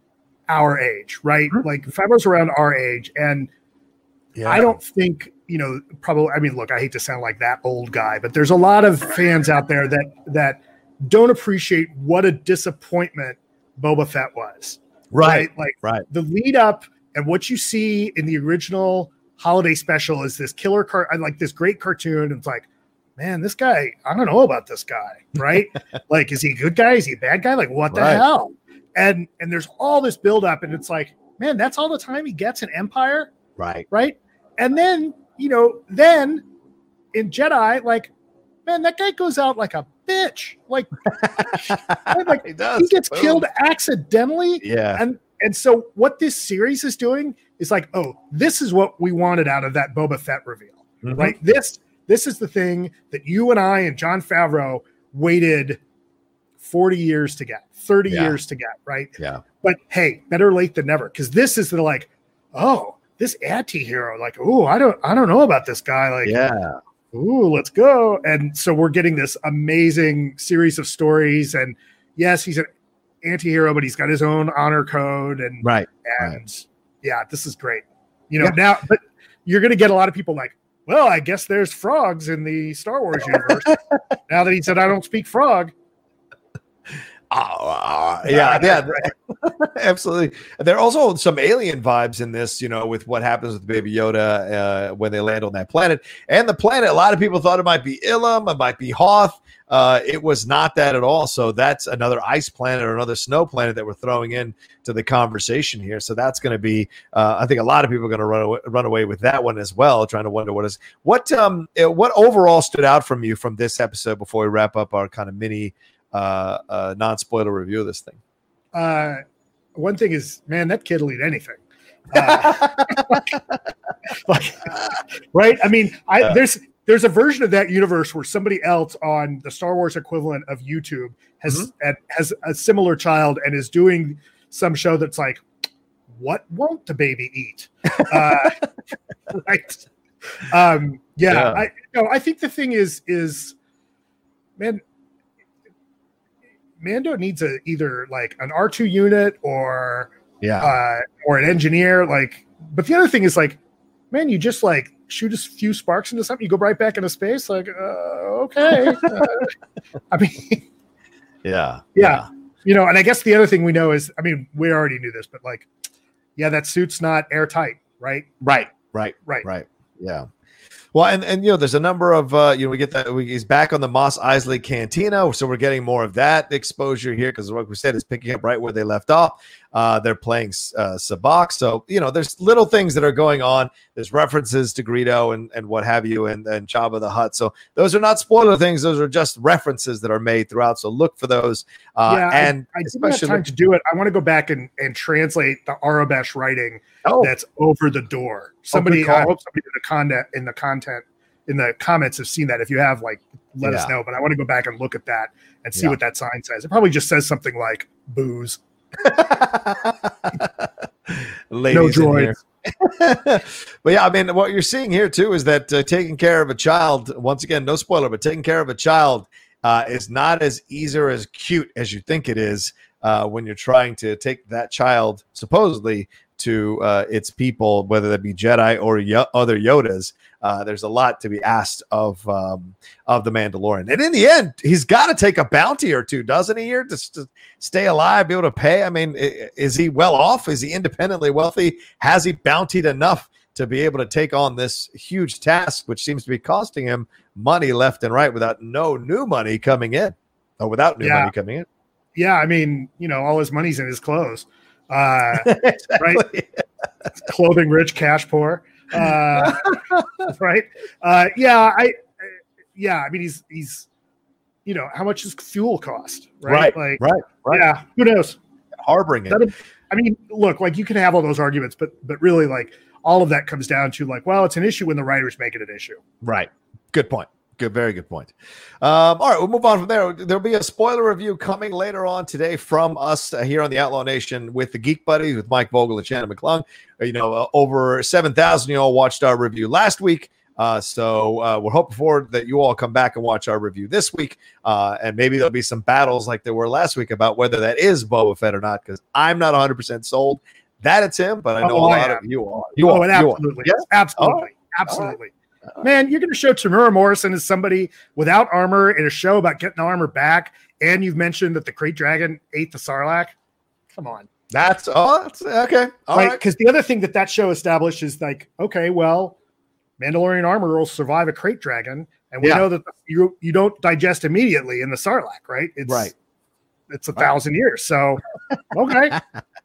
our age, right? Mm-hmm. Like Favreau's around our age. And yeah. I don't think, you know, probably, I mean, look, I hate to sound like that old guy, but there's a lot of fans out there that, that don't appreciate what a disappointment Boba Fett was. Right. right? Like right. the lead up and what you see in the original holiday special is this killer car, like this great cartoon. And it's like, man, this guy, I don't know about this guy, right? Like, is he a good guy? Is he a bad guy? Like, what the right. hell? And and there's all this buildup, and it's like, man, that's all the time he gets in Empire, right? Right? And then, you know, then in Jedi, like, man, that guy goes out like a bitch. Like, like he does. He gets Boom. killed accidentally. Yeah. And and so what this series is doing is like, oh, this is what we wanted out of that Boba Fett reveal, mm-hmm. right? This this is the thing that you and I and Jon Favreau waited forty years to get, thirty yeah. years to get, right? Yeah. But hey, better late than never, because this is the like, oh, this anti-hero, like, oh, I don't, I don't know about this guy, like, yeah, ooh, let's go. And so we're getting this amazing series of stories, and yes, he's an anti-hero, but he's got his own honor code, and right, and right. yeah, this is great. You know, yeah. now, but you're going to get a lot of people like, well, I guess there's frogs in the Star Wars universe. Now that he said I don't speak frog. Oh, uh, yeah, yeah, absolutely. There are also some alien vibes in this, you know, with what happens with Baby Yoda uh, when they land on that planet. And the planet, a lot of people thought it might be Ilum, it might be Hoth. Uh, it was not that at all. So that's another ice planet or another snow planet that we're throwing in to the conversation here. So that's going to be, uh, I think a lot of people are going to run away, run away with that one as well, trying to wonder what is what um what overall stood out from you from this episode before we wrap up our kind of mini uh, uh non-spoiler review of this thing. Uh, one thing is, man, that kid will eat anything. Uh, like, right? I mean, I, Yeah. there's there's a version of that universe where somebody else on the Star Wars equivalent of YouTube has Mm-hmm. has a similar child and is doing some show that's like, what won't the baby eat? Uh, right? Um, yeah, Yeah. I no, I think the thing is is man. Mando needs a either like an R two unit or Yeah. uh, or an engineer. Like, but the other thing is like, man, you just like shoot a few sparks into something, you go right back into space. Like, uh, okay. uh, I mean, yeah. yeah, you know. And I guess the other thing we know is, I mean, we already knew this, but like, yeah, that suit's not airtight, right? Right. Right. Right. Right. Yeah. Well, and, and you know, there's a number of uh, you know, we get that we, he's back on the Mos Eisley Cantina, so we're getting more of that exposure here because, like we said, it's picking up right where they left off. Uh, they're playing uh, Sabak, so you know, there's little things that are going on. There's references to Greedo and and what have you, and and Jabba the Hutt. So those are not spoiler things; those are just references that are made throughout. So look for those. Uh, yeah, and I, I didn't have time to do it. I want to go back and and translate the Arabesh writing oh, that's over the door. Somebody, good call. I hope somebody in the content in the content in the comments have seen that. If you have, like, let us Yeah. know. But I want to go back and look at that and see Yeah. what that sign says. It probably just says something like booze. Ladies No in here. But yeah, I mean, what you're seeing here too is that uh, taking care of a child, once again, no spoiler, but taking care of a child uh, is not as easy or as cute as you think it is uh, when you're trying to take that child supposedly to uh, its people, whether that be Jedi or Yo- other Yodas. Uh, there's a lot to be asked of um, of the Mandalorian, and in the end, he's got to take a bounty or two, doesn't he? Here to, to stay alive, be able to pay. I mean, i- is he well off? Is he independently wealthy? Has he bountied enough to be able to take on this huge task, which seems to be costing him money left and right, without no new money coming in, or without new Yeah. money coming in? Yeah, I mean, you know, all his money's in his clothes. Uh, Exactly. clothing rich, cash poor. Uh, right? Uh, yeah, I. Yeah, I mean, he's he's. You know, how much does fuel cost? Right, Like, right, right. yeah, who knows? Harboring it. That- I mean, look, like you can have all those arguments, but but really, like all of that comes down to like, well, it's an issue when the writers make it an issue. Right. Good point. Good, very good point. Um, all right, we'll move on from there. There'll be a spoiler review coming later on today from us uh, here on the Outlaw Nation with the Geek Buddies, with Mike Vogel and Shannon McClung. Uh, you know, uh, over seven thousand you all watched our review last week. Uh, so uh, we're hoping for that you all come back and watch our review this week. Uh, and maybe there'll be some battles like there were last week about whether that is Boba Fett or not, because I'm not one hundred percent sold that it's him, but I know Oh, a I lot am. of you are. You oh, are. it You are. absolutely, Yeah? is. absolutely, All right. absolutely. Man, you're going to show Tamura Morrison as somebody without armor in a show about getting the armor back, and you've mentioned that the Krayt Dragon ate the Sarlacc. Come on. That's oh, that's, okay. All Right? right. Because the other thing that that show established is like, okay, well, Mandalorian armor will survive a Krayt Dragon, and we Yeah. know that you you don't digest immediately in the Sarlacc, right? It's, Right. It's a thousand years. So, okay.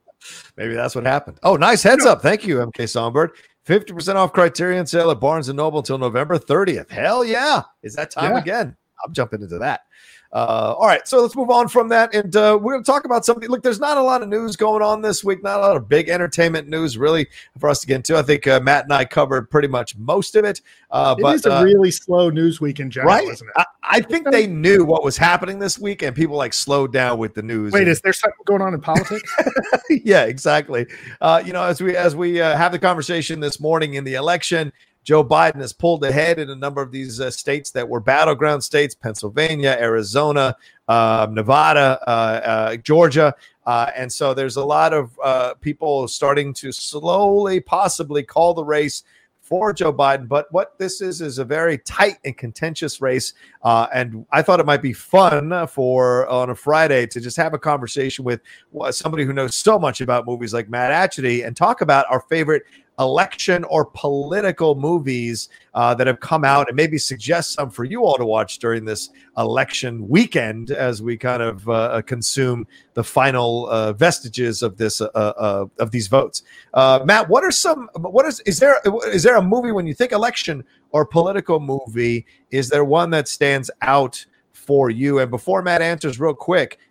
Maybe that's what happened. Oh, nice heads up. Thank you, M K Songbird. fifty percent off Criterion sale at Barnes and Noble until November thirtieth. Hell yeah. Is that time Yeah. again? I'm jumping into that. Uh, all right, so let's move on from that, and uh, we're going to talk about something. Look, there's not a lot of news going on this week, not a lot of big entertainment news, really, for us to get into. I think uh, Matt and I covered pretty much most of it. Uh, It but is a uh, really slow news week in general, right, isn't it? I, I think they knew what was happening this week, and people like slowed down with the news. Wait, and- is there something going on in politics? yeah, exactly. Uh, you know, as we as we uh, have the conversation this morning in the election, Joe Biden has pulled ahead in a number of these uh, states that were battleground states: Pennsylvania, Arizona, uh, Nevada, uh, uh, Georgia. Uh, and so there's a lot of uh, people starting to slowly, possibly call the race for Joe Biden. But what this is is a very tight and contentious race. Uh, and I thought it might be fun for on a Friday to just have a conversation with somebody who knows so much about movies like Matt Atchity and talk about our favorite election or political movies uh, that have come out, and maybe suggest some for you all to watch during this election weekend as we kind of uh, consume the final uh, vestiges of this uh, uh, of these votes. Uh, Matt, what are some? What is is there is there a movie when you think election or political movie? Is there one that stands out for you? And before Matt answers, real quick,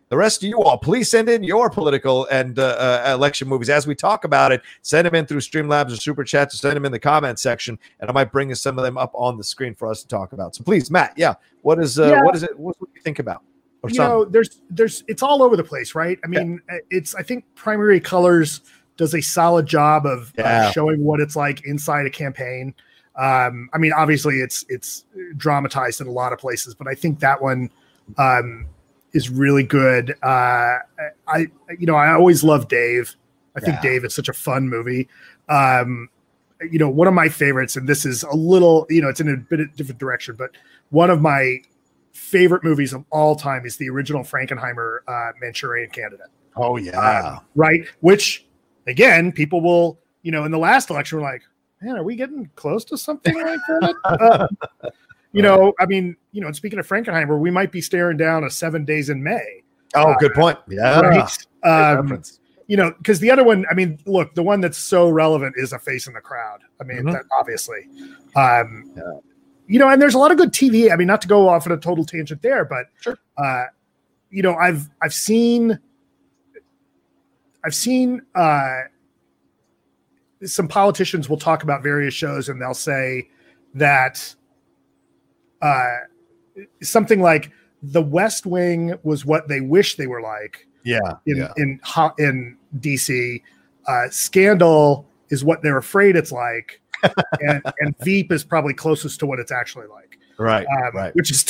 the rest of you all, please send in your political and uh, uh, election movies as we talk about it. Send them in through Streamlabs or Super Chats, or send them in the comment section, and I might bring some of them up on the screen for us to talk about. So please, Matt, yeah, what is uh, yeah. what is it? What do you think about? Or you something? know, there's there's it's all over the place, right? I mean, yeah. it's I think Primary Colors does a solid job of yeah. uh, showing what it's like inside a campaign. Um, I mean, obviously, it's it's dramatized in a lot of places, but I think that one. Um, is really good. Uh, I, you know, I always love Dave. I think yeah. Dave is such a fun movie. Um, you know, one of my favorites, and this is a little, you know, it's in a bit of different direction, but one of my favorite movies of all time is the original Frankenheimer uh, Manchurian Candidate. Oh yeah. Um, right. Which again, people will, you know, in the last election were like, man, are we getting close to something like that? Uh, You know, I mean, you know, and speaking of Frankenheimer, we might be staring down a Seven Days in May. Oh, good point. Yeah. Right? Um, you know, because the other one, I mean, look, the one that's so relevant is A Face in the Crowd. I mean, mm-hmm. that obviously. Um, yeah. You know, and there's a lot of good T V. I mean, not to go off on a total tangent there, but, sure. uh, you know, I've I've seen, I've seen uh, some politicians will talk about various shows and they'll say that, uh something like The West Wing was what they wish they were like. Yeah. In yeah. in in D C, uh, Scandal is what they're afraid it's like, and, and Veep is probably closest to what it's actually like. Right. Um, right. Which is.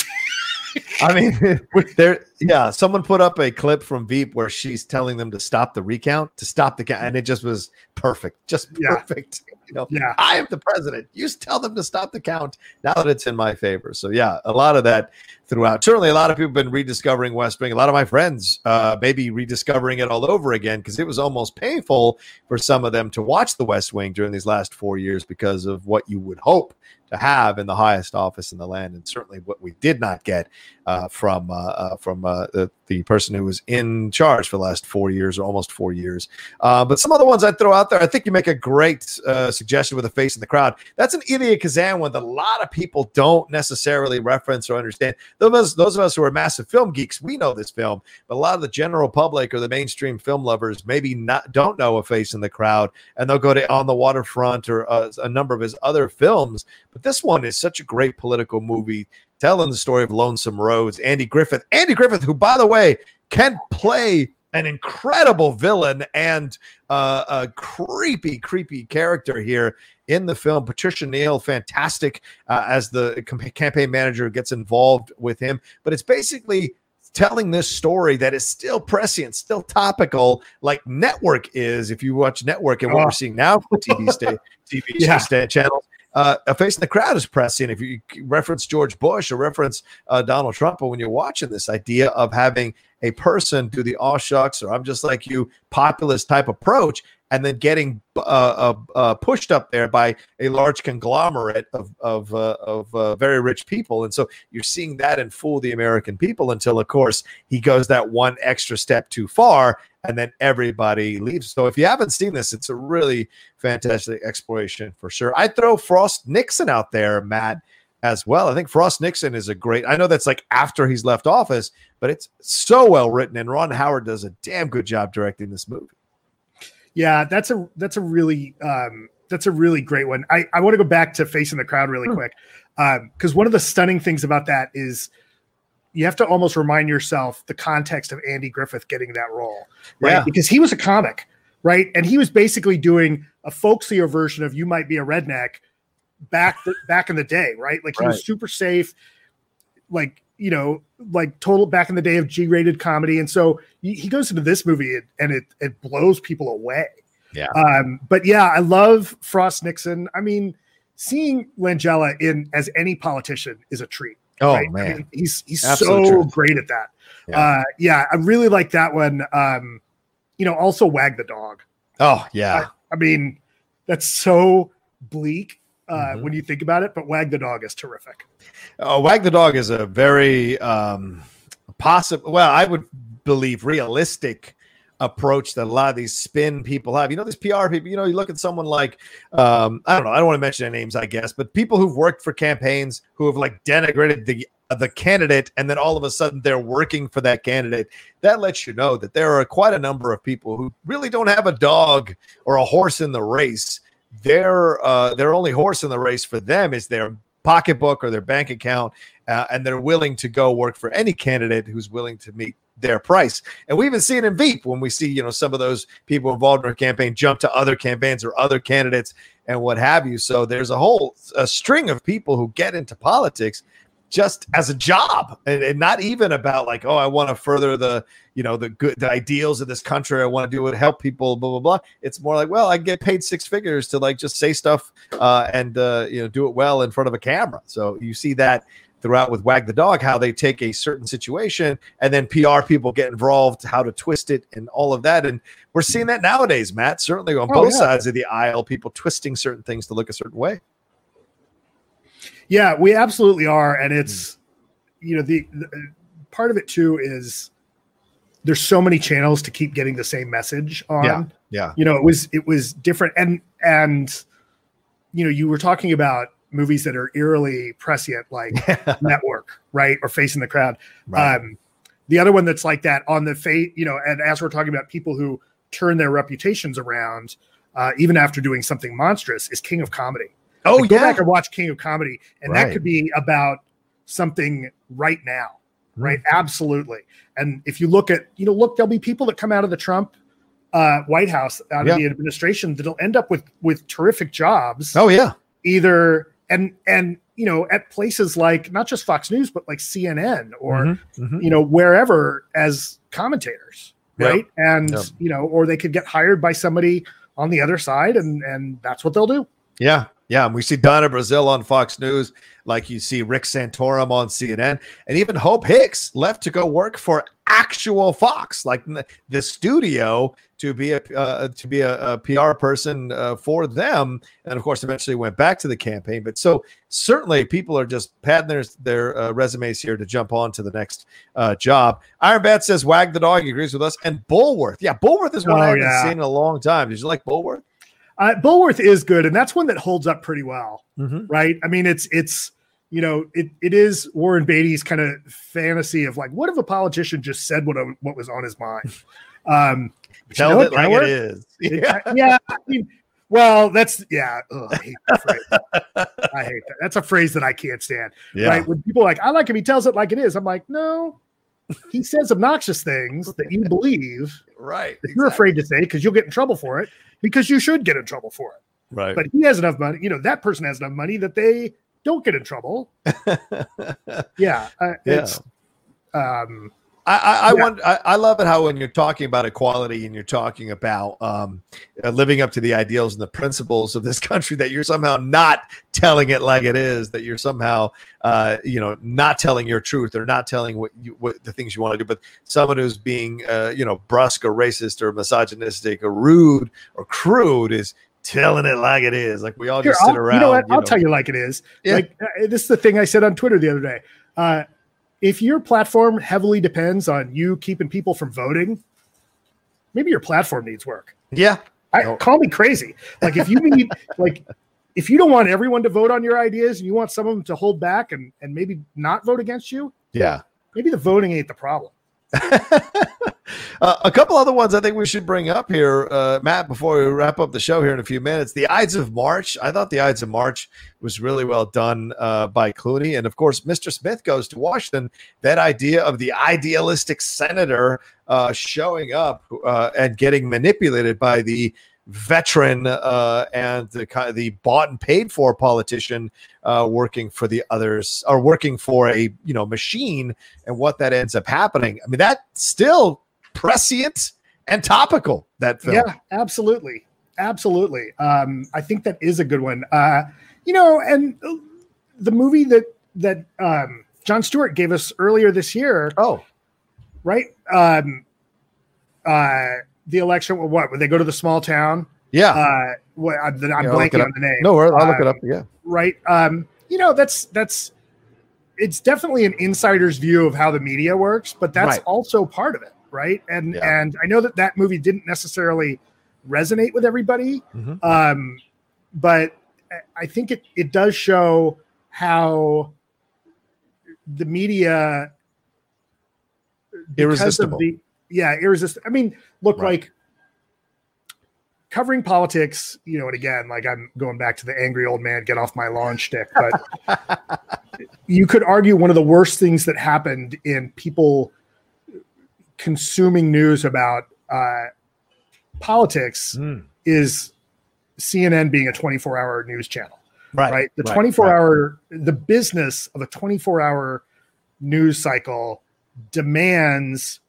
I mean, there. Yeah, someone put up a clip from Veep where she's telling them to stop the recount, to stop the count, and it just was perfect, just perfect. Yeah. You know, yeah. I am the president. You tell them to stop the count. Now that it's in my favor, so yeah, a lot of that throughout. Certainly, a lot of people have been rediscovering West Wing. A lot of my friends, uh, maybe rediscovering it all over again because it was almost painful for some of them to watch the West Wing during these last four years because of what you would hope to have in the highest office in the land, and certainly what we did not get uh, from uh, uh, from uh, the, the person who was in charge for the last four years or almost four years. Uh, but some other ones I'd throw out there. I think you make a great uh, suggestion with A Face in the Crowd. That's an Elia Kazan one that a lot of people don't necessarily reference or understand. Those of us, those of us who are massive film geeks, we know this film, but a lot of the general public or the mainstream film lovers maybe not don't know A Face in the Crowd, and they'll go to On the Waterfront or uh, a number of his other films. But this one is such a great political movie telling the story of Lonesome Rhodes, Andy Griffith. Andy Griffith, who, by the way, can play an incredible villain and uh, a creepy, creepy character here in the film. Patricia Neal, fantastic uh, as the campaign manager, gets involved with him. But it's basically telling this story that is still prescient, still topical, like Network is. If you watch Network and what oh. we're seeing now for T V, sta- T V yeah. sta- channels, Uh, A Face in the Crowd is pressing. If you reference George Bush or reference uh, Donald Trump, but when you're watching this idea of having a person do the all shucks or I'm just like you populist type approach, and then getting uh, uh, uh, pushed up there by a large conglomerate of of, uh, of uh, very rich people, and so you're seeing that and fool the American people until, of course, he goes that one extra step too far, and then everybody leaves. So if you haven't seen this, it's a really fantastic exploration for sure. I'd throw Frost Nixon out there, Matt, as well. I think Frost Nixon is a great, I know that's like after he's left office, but it's so well written, and Ron Howard does a damn good job directing this movie. Yeah, that's a that's a really um, that's a really great one. I, I want to go back to Face in the Crowd really quick, because um, one of the stunning things about that is you have to almost remind yourself the context of Andy Griffith getting that role, right? Yeah. Because he was a comic, right? And he was basically doing a folksier version of You Might Be a Redneck back the, back in the day, right? Like he right. was super safe, like, you know, like total back in the day of G-rated comedy. And so he, he goes into this movie and it it blows people away. Yeah. Um, but yeah, I love Frost Nixon. I mean, seeing Langella in as any politician is a treat. Oh right? man, I mean, he's he's Absolute so truth. great at that. Yeah. Uh, yeah, I really like that one. Um, you know, also Wag the Dog. Oh yeah. I, I mean, that's so bleak uh, mm-hmm. when you think about it, but Wag the Dog is terrific. Uh, Wag the Dog is a very um, possible. Well, I would believe realistic approach that a lot of these spin people have. You know, these P R people, you know, you look at someone like, um, I don't know, I don't want to mention their names, I guess, but people who've worked for campaigns who have like denigrated the the candidate, and then all of a sudden they're working for that candidate. That lets you know that there are quite a number of people who really don't have a dog or a horse in the race. Their uh, their only horse in the race for them is their pocketbook or their bank account, uh, and they're willing to go work for any candidate who's willing to meet their price. And we even see it in Veep when we see, you know, some of those people involved in our campaign jump to other campaigns or other candidates and what have you. So there's a whole a string of people who get into politics just as a job, and, and not even about like, oh, I want to further the, you know, the good, the ideals of this country. I want to do it, help people, blah, blah, blah. It's more like, well, I get paid six figures to like just say stuff uh, and, uh, you know, do it well in front of a camera. So you see that throughout with Wag the Dog, how they take a certain situation and then P R people get involved, how to twist it and all of that. And we're seeing that nowadays, Matt, certainly on oh, both yeah. sides of the aisle, people twisting certain things to look a certain way. Yeah, we absolutely are. And it's, you know, the, the part of it too is there's so many channels to keep getting the same message on. Yeah. Yeah. You know, it was, it was different. And, and, you know, you were talking about movies that are eerily prescient, like Network, right? Or Facing the Crowd. Right. Um, the other one that's like that on the face, you know, and as we're talking about people who turn their reputations around, uh, even after doing something monstrous, is King of Comedy. Oh, like, yeah. Go back and watch King of Comedy, and right. that could be about something right now, right? Mm-hmm. Absolutely. And if you look at, you know, look, there'll be people that come out of the Trump uh, White House, out of yeah. the administration, that'll end up with with terrific jobs. Oh, yeah. Either and and you know, at places like not just Fox News, but like C N N or mm-hmm. Mm-hmm. you know, wherever as commentators, right? Yep. And yep. you know, or they could get hired by somebody on the other side, and and that's what they'll do. Yeah. Yeah, and we see Donna Brazile on Fox News, like you see Rick Santorum on C N N, and even Hope Hicks left to go work for actual Fox, like the studio, to be a uh, to be a, a P R person uh, for them, and of course, eventually went back to the campaign. But so certainly, people are just padding their their uh, resumes here to jump on to the next uh, job. Iron Bat says Wag the Dog agrees with us, and Bulworth, yeah, Bulworth is one oh, I haven't yeah. seen in a long time. Did you like Bulworth? Uh, Bulworth is good, and that's one that holds up pretty well, mm-hmm. right? I mean, it's it's you know, it it is Warren Beatty's kind of fantasy of like, what if a politician just said what what was on his mind? Um, Tell you know it like it is. Yeah, it, yeah. I mean, well, that's yeah. Ugh, I hate that phrase. I hate that. That's a phrase that I can't stand. Yeah. Right? When people are like, I like him, he tells it like it is. I'm like, no. He says obnoxious things that you believe, right? That exactly. You're afraid to say because you'll get in trouble for it, because you should get in trouble for it, right? But he has enough money, you know. That person has enough money that they don't get in trouble. yeah, uh, yeah. It's, um, I I, I yeah. want I, I love it how when you're talking about equality and you're talking about um, uh, living up to the ideals and the principles of this country, that you're somehow not telling it like it is, that you're somehow uh, you know, not telling your truth or not telling what you what the things you want to do, but someone who's being uh, you know, brusque or racist or misogynistic or rude or crude is telling it like it is. Like we all Here, just sit I'll, around. You know what? You I'll know. tell you like it is. Yeah. Like uh, this is the thing I said on Twitter the other day. Uh, if your platform heavily depends on you keeping people from voting, maybe your platform needs work. Yeah. I, no. Call me crazy. Like if you need, like, if you don't want everyone to vote on your ideas and you want some of them to hold back and, and maybe not vote against you. Yeah. Maybe the voting ain't the problem. uh, a couple other ones I think we should bring up here, uh, Matt, before we wrap up the show here in a few minutes. The Ides of March. I thought the Ides of March was really well done uh, by Clooney. And, of course, Mister Smith goes to Washington. That idea of the idealistic senator uh, showing up uh, and getting manipulated by the veteran uh, and the kind of the bought and paid for politician uh, working for the others, or working for a, you know, machine, and what that ends up happening. I mean, that's still prescient and topical, that film. Yeah, absolutely. Absolutely. Um, I think that is a good one. Uh, you know, and the movie that, that um, Jon Stewart gave us earlier this year. Oh, right. Um, uh, the election, what, when they go to the small town? Yeah. Uh, what, I'm, I'm yeah, blanking on the name. No, I'll uh, look it up. Yeah. Right. Um, you know, that's, that's, it's definitely an insider's view of how the media works, but that's right. also part of it. Right. And, yeah. and I know that that movie didn't necessarily resonate with everybody. Mm-hmm. Um, but I think it, it does show how the media, irresistible. The, yeah, irresistible. I mean, look, right. like covering politics, you know, and again, like I'm going back to the angry old man, get off my lawn shtick, but you could argue one of the worst things that happened in people consuming news about uh, politics mm. is C N N being a twenty-four hour news channel, right? Right. The right, twenty-four hour, right. the business of a twenty-four hour news cycle demands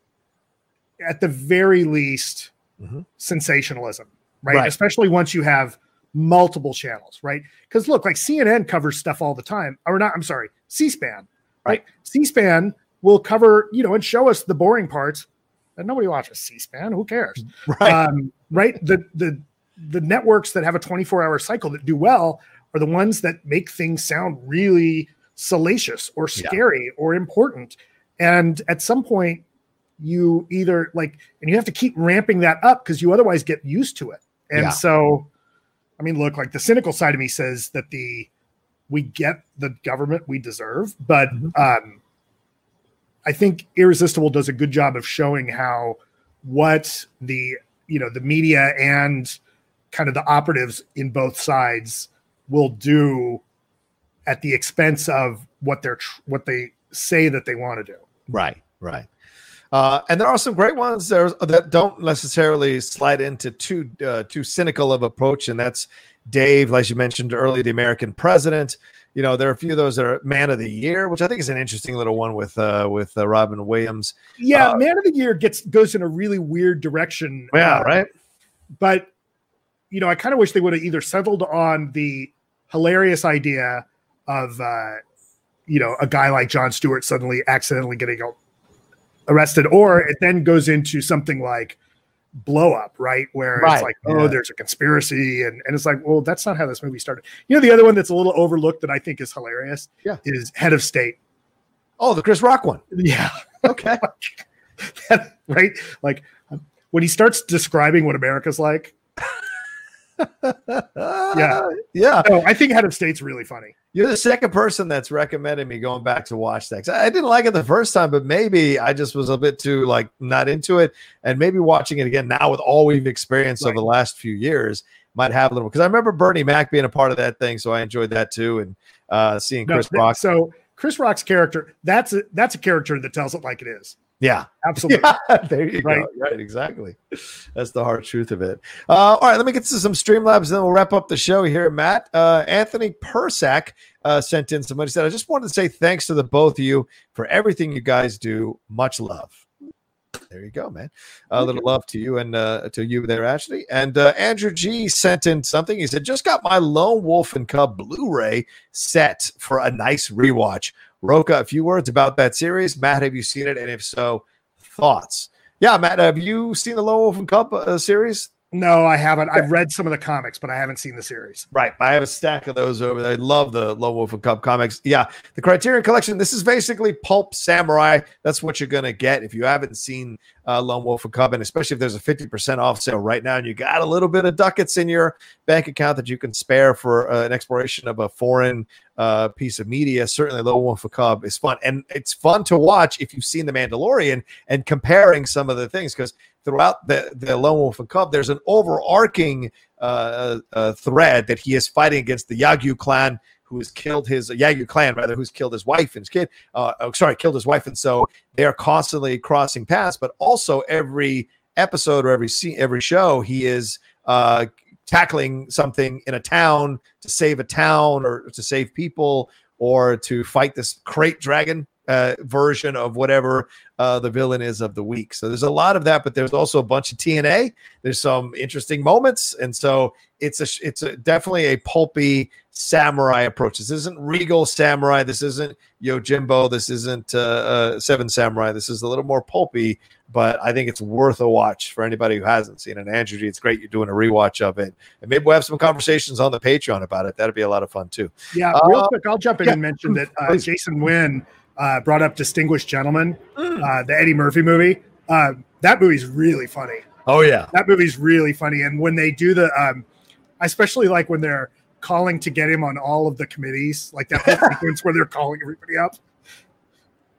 at the very least mm-hmm. sensationalism. Right? right. Especially once you have multiple channels, right? Because look, like C N N covers stuff all the time, or not, I'm sorry, C-SPAN, right? right? C-SPAN will cover, you know, and show us the boring parts, and nobody watches C-SPAN. Who cares? Right. Um, right. The, the, the networks that have a twenty-four hour cycle that do well are the ones that make things sound really salacious or scary yeah. or important. And at some point, you either like, and you have to keep ramping that up because you otherwise get used to it. And yeah. so, I mean, look, like the cynical side of me says that the, we get the government we deserve, but um, I think Irresistible does a good job of showing how what the, you know, the media and kind of the operatives in both sides will do at the expense of what they're, tr- what they say that they want to do. Right. Right. Uh, and there are some great ones there that don't necessarily slide into too uh, too cynical of approach, and that's Dave, as you mentioned earlier, the American President. You know, there are a few of those that are Man of the Year, which I think is an interesting little one with uh, with uh, Robin Williams. Yeah, uh, Man of the Year gets goes in a really weird direction. Yeah, uh, right. But you know, I kind of wish they would have either settled on the hilarious idea of uh, you know, a guy like Jon Stewart suddenly accidentally getting a arrested, or it then goes into something like Blow Up, right? Where right. it's like, oh, yeah. there's a conspiracy. And, and it's like, well, that's not how this movie started. You know, the other one that's a little overlooked that I think is hilarious yeah. is Head of State. Oh, the Chris Rock one. Yeah. Okay. Right? Like when he starts describing what America's like. yeah. Yeah. No, I think Head of State's really funny. You're the second person that's recommended me going back to watch that. I didn't like it the first time, but maybe I just was a bit too like not into it, and maybe watching it again now with all we've experienced right. over the last few years might have a little. Because I remember Bernie Mac being a part of that thing, so I enjoyed that too, and uh, seeing no, Chris Rock. So Chris Rock's character, that's a, that's a character that tells it like it is. Yeah, absolutely. Yeah, there you right. go. Right, exactly. That's the hard truth of it. Uh, all right, let me get to some Streamlabs, and then we'll wrap up the show here. Matt, uh, Anthony Persack uh, sent in somebody said, "I just wanted to say thanks to the both of you for everything you guys do. Much love." There you go, man. A little love to you and uh, to you there, Ashley. And uh, Andrew G sent in something. He said, "Just got my Lone Wolf and Cub Blu-ray set for a nice rewatch. Rocha, a few words about that series. Matt, have you seen it? And if so, thoughts?" Yeah, Matt, have you seen the Lone Wolf and Cub uh, series? No, I haven't. I've read some of the comics, but I haven't seen the series. Right. I have a stack of those over there. I love the Lone Wolf and Cub comics. Yeah, the Criterion Collection. This is basically pulp samurai. That's what you're going to get if you haven't seen uh, Lone Wolf and Cub, and especially if there's a fifty percent off sale right now and you got a little bit of ducats in your bank account that you can spare for uh, an exploration of a foreign uh, piece of media. Certainly Lone Wolf and Cub is fun. And it's fun to watch if you've seen The Mandalorian and comparing some of the things, because throughout the, the Lone Wolf and Cub, there's an overarching uh, uh, thread that he is fighting against the Yagyu clan, who has killed his uh, Yagyu clan, rather, who's killed his wife and his kid. Uh, oh, sorry, killed his wife. And so they are constantly crossing paths, but also every episode or every scene, every show, he is uh, tackling something in a town to save a town or to save people or to fight this crate dragon uh, version of whatever uh, the villain is of the week. So there's a lot of that, but there's also a bunch of T N A. There's some interesting moments. And so it's a, it's a, definitely a pulpy samurai approach. This isn't Regal Samurai. This isn't Yojimbo. This isn't uh, uh, Seven Samurai. This is a little more pulpy, but I think it's worth a watch for anybody who hasn't seen it. Andrew G, it's great you're doing a rewatch of it. And maybe we'll have some conversations on the Patreon about it. That'd be a lot of fun too. Yeah, uh, real quick, I'll jump in yeah. and mention that uh, Jason Wynn uh, brought up Distinguished Gentleman, uh, the Eddie Murphy movie. Uh, that movie's really funny. Oh, yeah. That movie's really funny. And when they do the, um, I especially like when they're calling to get him on all of the committees, like that whole sequence where they're calling everybody up.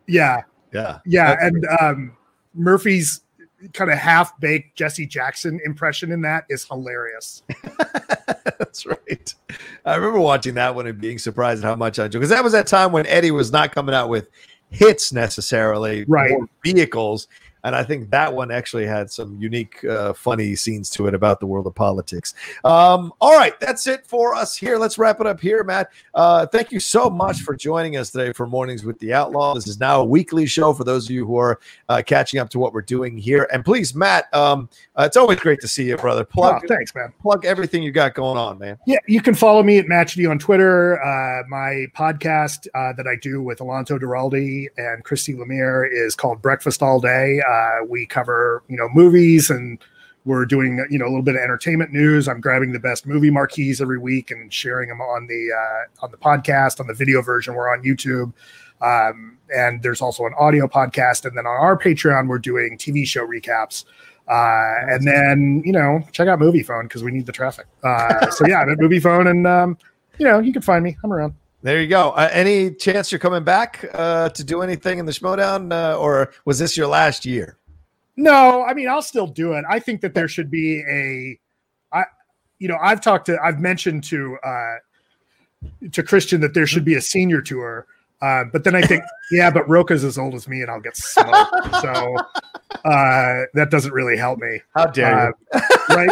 Yeah. Yeah. Yeah. That's and um, Murphy's kind of half-baked Jesse Jackson impression in that is hilarious. That's right. I remember watching that one and being surprised at how much I enjoyed, because that was that time when Eddie was not coming out with hits necessarily, right? More vehicles. And I think that one actually had some unique, uh, funny scenes to it about the world of politics. Um, all right, that's it for us here. Let's wrap it up here, Matt. Uh, thank you so much for joining us today for Mornings with the Outlaw. This is now a weekly show for those of you who are uh, catching up to what we're doing here. And please, Matt, um, uh, it's always great to see you, brother. Plug, oh, thanks, man. Plug everything you got going on, man. Yeah, you can follow me at Matchedy on Twitter. Uh, my podcast uh, that I do with Alonso Duralde and Christy Lemire is called Breakfast All Day. Uh, we cover you know, movies, and we're doing, you know, a little bit of entertainment news. I'm grabbing the best movie marquees every week and sharing them on the, uh, on the podcast, on the video version. We're on YouTube. Um, and there's also an audio podcast. And then on our Patreon, we're doing T V show recaps. Uh, and then, you know, check out Movie Phone, because we need the traffic. Uh, so yeah, I'm at Movie Phone, and, um, you know, you can find me. I'm around. There you go. Uh, any chance you're coming back uh, to do anything in the Schmodown, uh, or was this your last year? No, I mean, I'll still do it. I think that there should be a, I, you know, I've talked to, I've mentioned to, uh, to Christian that there should be a senior tour. Uh, but then I think, yeah, but Roka's as old as me and I'll get smoked. So uh, that doesn't really help me. How dare uh, you? Right?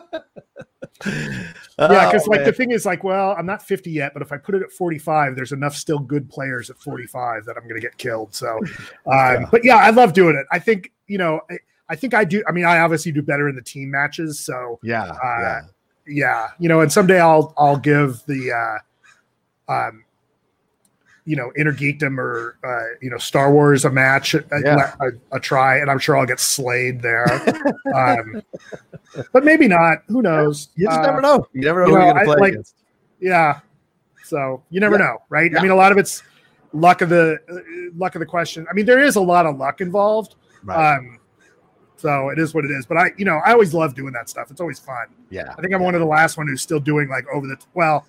Yeah, because oh, like man. The thing is like, well, I'm not fifty yet, but if I put it at forty-five, there's enough still good players at forty-five that I'm going to get killed. So, um, yeah. But yeah, I love doing it. I think, you know, I, I think I do. I mean, I obviously do better in the team matches. So yeah, uh, yeah, yeah, you know, and someday I'll I'll give the, uh, um, you know, Inner Geekdom or uh, you know, Star Wars a match, a, yeah. a, a try, and I'm sure I'll get slayed there. um, but maybe not. Who knows? You just uh, never know. You never know you who know, you're going to play like, against. Yeah. So you never yeah. know, right? Yeah. I mean, a lot of it's luck of the uh, luck of the question. I mean, there is a lot of luck involved. Right. Um, so it is what it is. But I, you know, I always love doing that stuff. It's always fun. Yeah. I think I'm yeah. one of the last one who's still doing like over the well,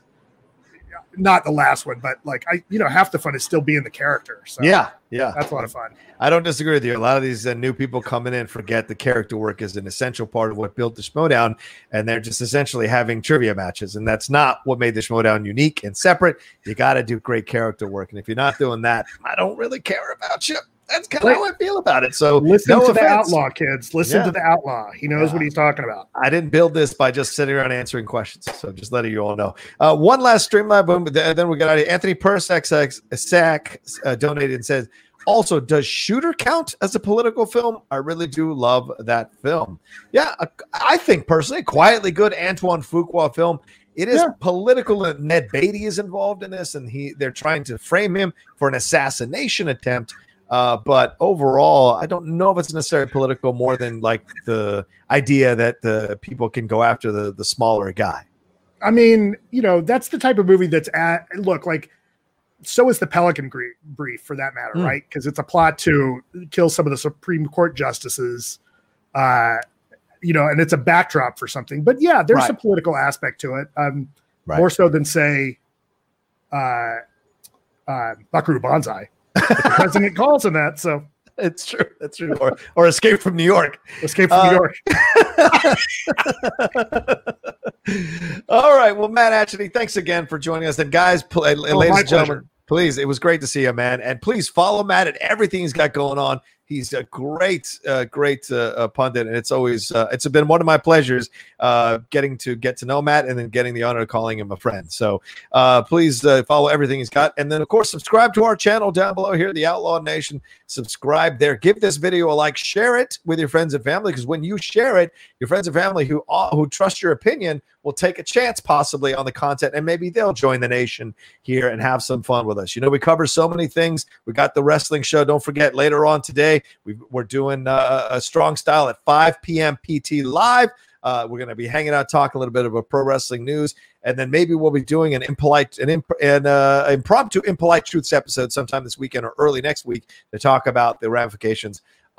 not the last one, but like I, you know, half the fun is still being the character. So yeah, yeah, that's a lot of fun. I don't disagree with you. A lot of these uh, new people coming in forget the character work is an essential part of what built the Schmodown, and they're just essentially having trivia matches, and that's not what made the Schmodown unique and separate. You got to do great character work, and if you're not doing that, I don't really care about you. That's kind of how I feel about it. So listen no to offense. the Outlaw, kids. Listen yeah. to the Outlaw. He knows yeah. what he's talking about. I didn't build this by just sitting around answering questions. So just letting you all know. Uh, one last Streamlab boom, but then we got out of here. Anthony Persack Sack uh, donated and says, also, does Shooter count as a political film? I really do love that film. Yeah, I think personally, quietly good Antoine Fuqua film. It is yeah. political, and Ned Beatty is involved in this, and he they're trying to frame him for an assassination attempt. Uh, but overall, I don't know if it's necessarily political more than like the idea that the people can go after the, the smaller guy. I mean, you know, that's the type of movie that's at, look, like, so is the Pelican Brief for that matter, mm. right? Because it's a plot to kill some of the Supreme Court justices, uh, you know, and it's a backdrop for something. But yeah, there's right. a political aspect to it, um, right. more so than, say, uh, uh, Buckaroo Banzai. The president calls him that, so it's true. That's true. Or, or Escape from New York. Escape from uh, New York. All right. Well, Matt Atchity, thanks again for joining us. And guys, pl- oh, ladies and gentlemen, pleasure. Please, it was great to see you, man. And please follow Matt at everything he's got going on. He's a great, uh, great uh, uh, pundit, and it's always uh, it's been one of my pleasures uh, getting to get to know Matt and then getting the honor of calling him a friend. So uh, please uh, follow everything he's got, and then of course subscribe to our channel down below here, the Outlaw Nation. Subscribe there. Give this video a like. Share it with your friends and family, because when you share it, your friends and family who uh, who trust your opinion will take a chance possibly on the content, and maybe they'll join the nation here and have some fun with us. You know, we cover so many things. We got the wrestling show. Don't forget, later on today, we, we're doing uh, a strong style at five p.m. P T live. Uh, we're going to be hanging out, talk a little bit about pro wrestling news, and then maybe we'll be doing an impolite, an, imp, an uh, impromptu impolite truths episode sometime this weekend or early next week to talk about the ramifications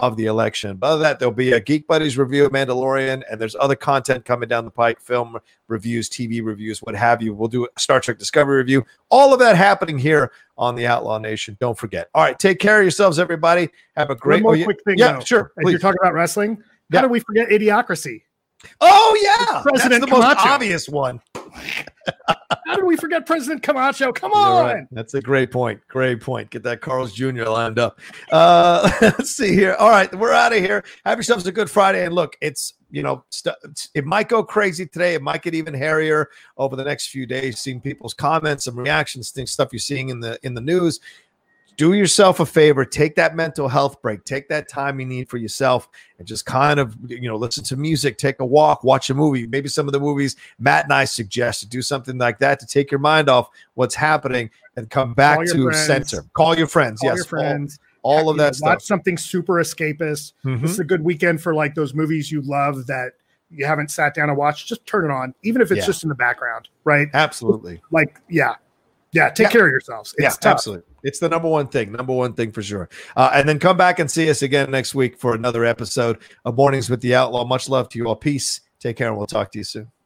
of the election. But other than that, there'll be a Geek Buddies review of Mandalorian, and there's other content coming down the pike, film reviews, T V reviews, what have you. We'll do a Star Trek Discovery review. All of that happening here on the Outlaw Nation. Don't forget. All right, take care of yourselves, everybody. Have a great One more oh, quick thing, yeah, though. sure. If you're talking about wrestling, how Yeah. do we forget Idiocracy? Oh, yeah. President That's the most Camacho. obvious one. How did we forget President Camacho? Come You're on. right. That's a great point. Great point. Get that Carl's Junior lined up. Uh, let's see here. All right, we're out of here. Have yourselves a good Friday. And look, it's, you know, st- it might go crazy today. It might get even hairier over the next few days, seeing people's comments and reactions, things, stuff you're seeing in the in the news. Do yourself a favor, take that mental health break, take that time you need for yourself, and just kind of, you know, listen to music, take a walk, watch a movie. Maybe some of the movies Matt and I suggest to do something like that to take your mind off what's happening and come back Call your to friends. center. Call your friends. Call yes. your friends. All, all of You that know, stuff. Watch something super escapist. Mhm. This is a good weekend for like those movies you love that you haven't sat down and watched. Just turn it on, even if it's Yeah. just in the background, right? Absolutely. Like, yeah. Yeah, take Yeah. care of yourselves. It's yeah, tough. absolutely. It's the number one thing, number one thing for sure. Uh, and then come back and see us again next week for another episode of Mornings with the Outlaw. Much love to you all. Peace. Take care, and we'll talk to you soon.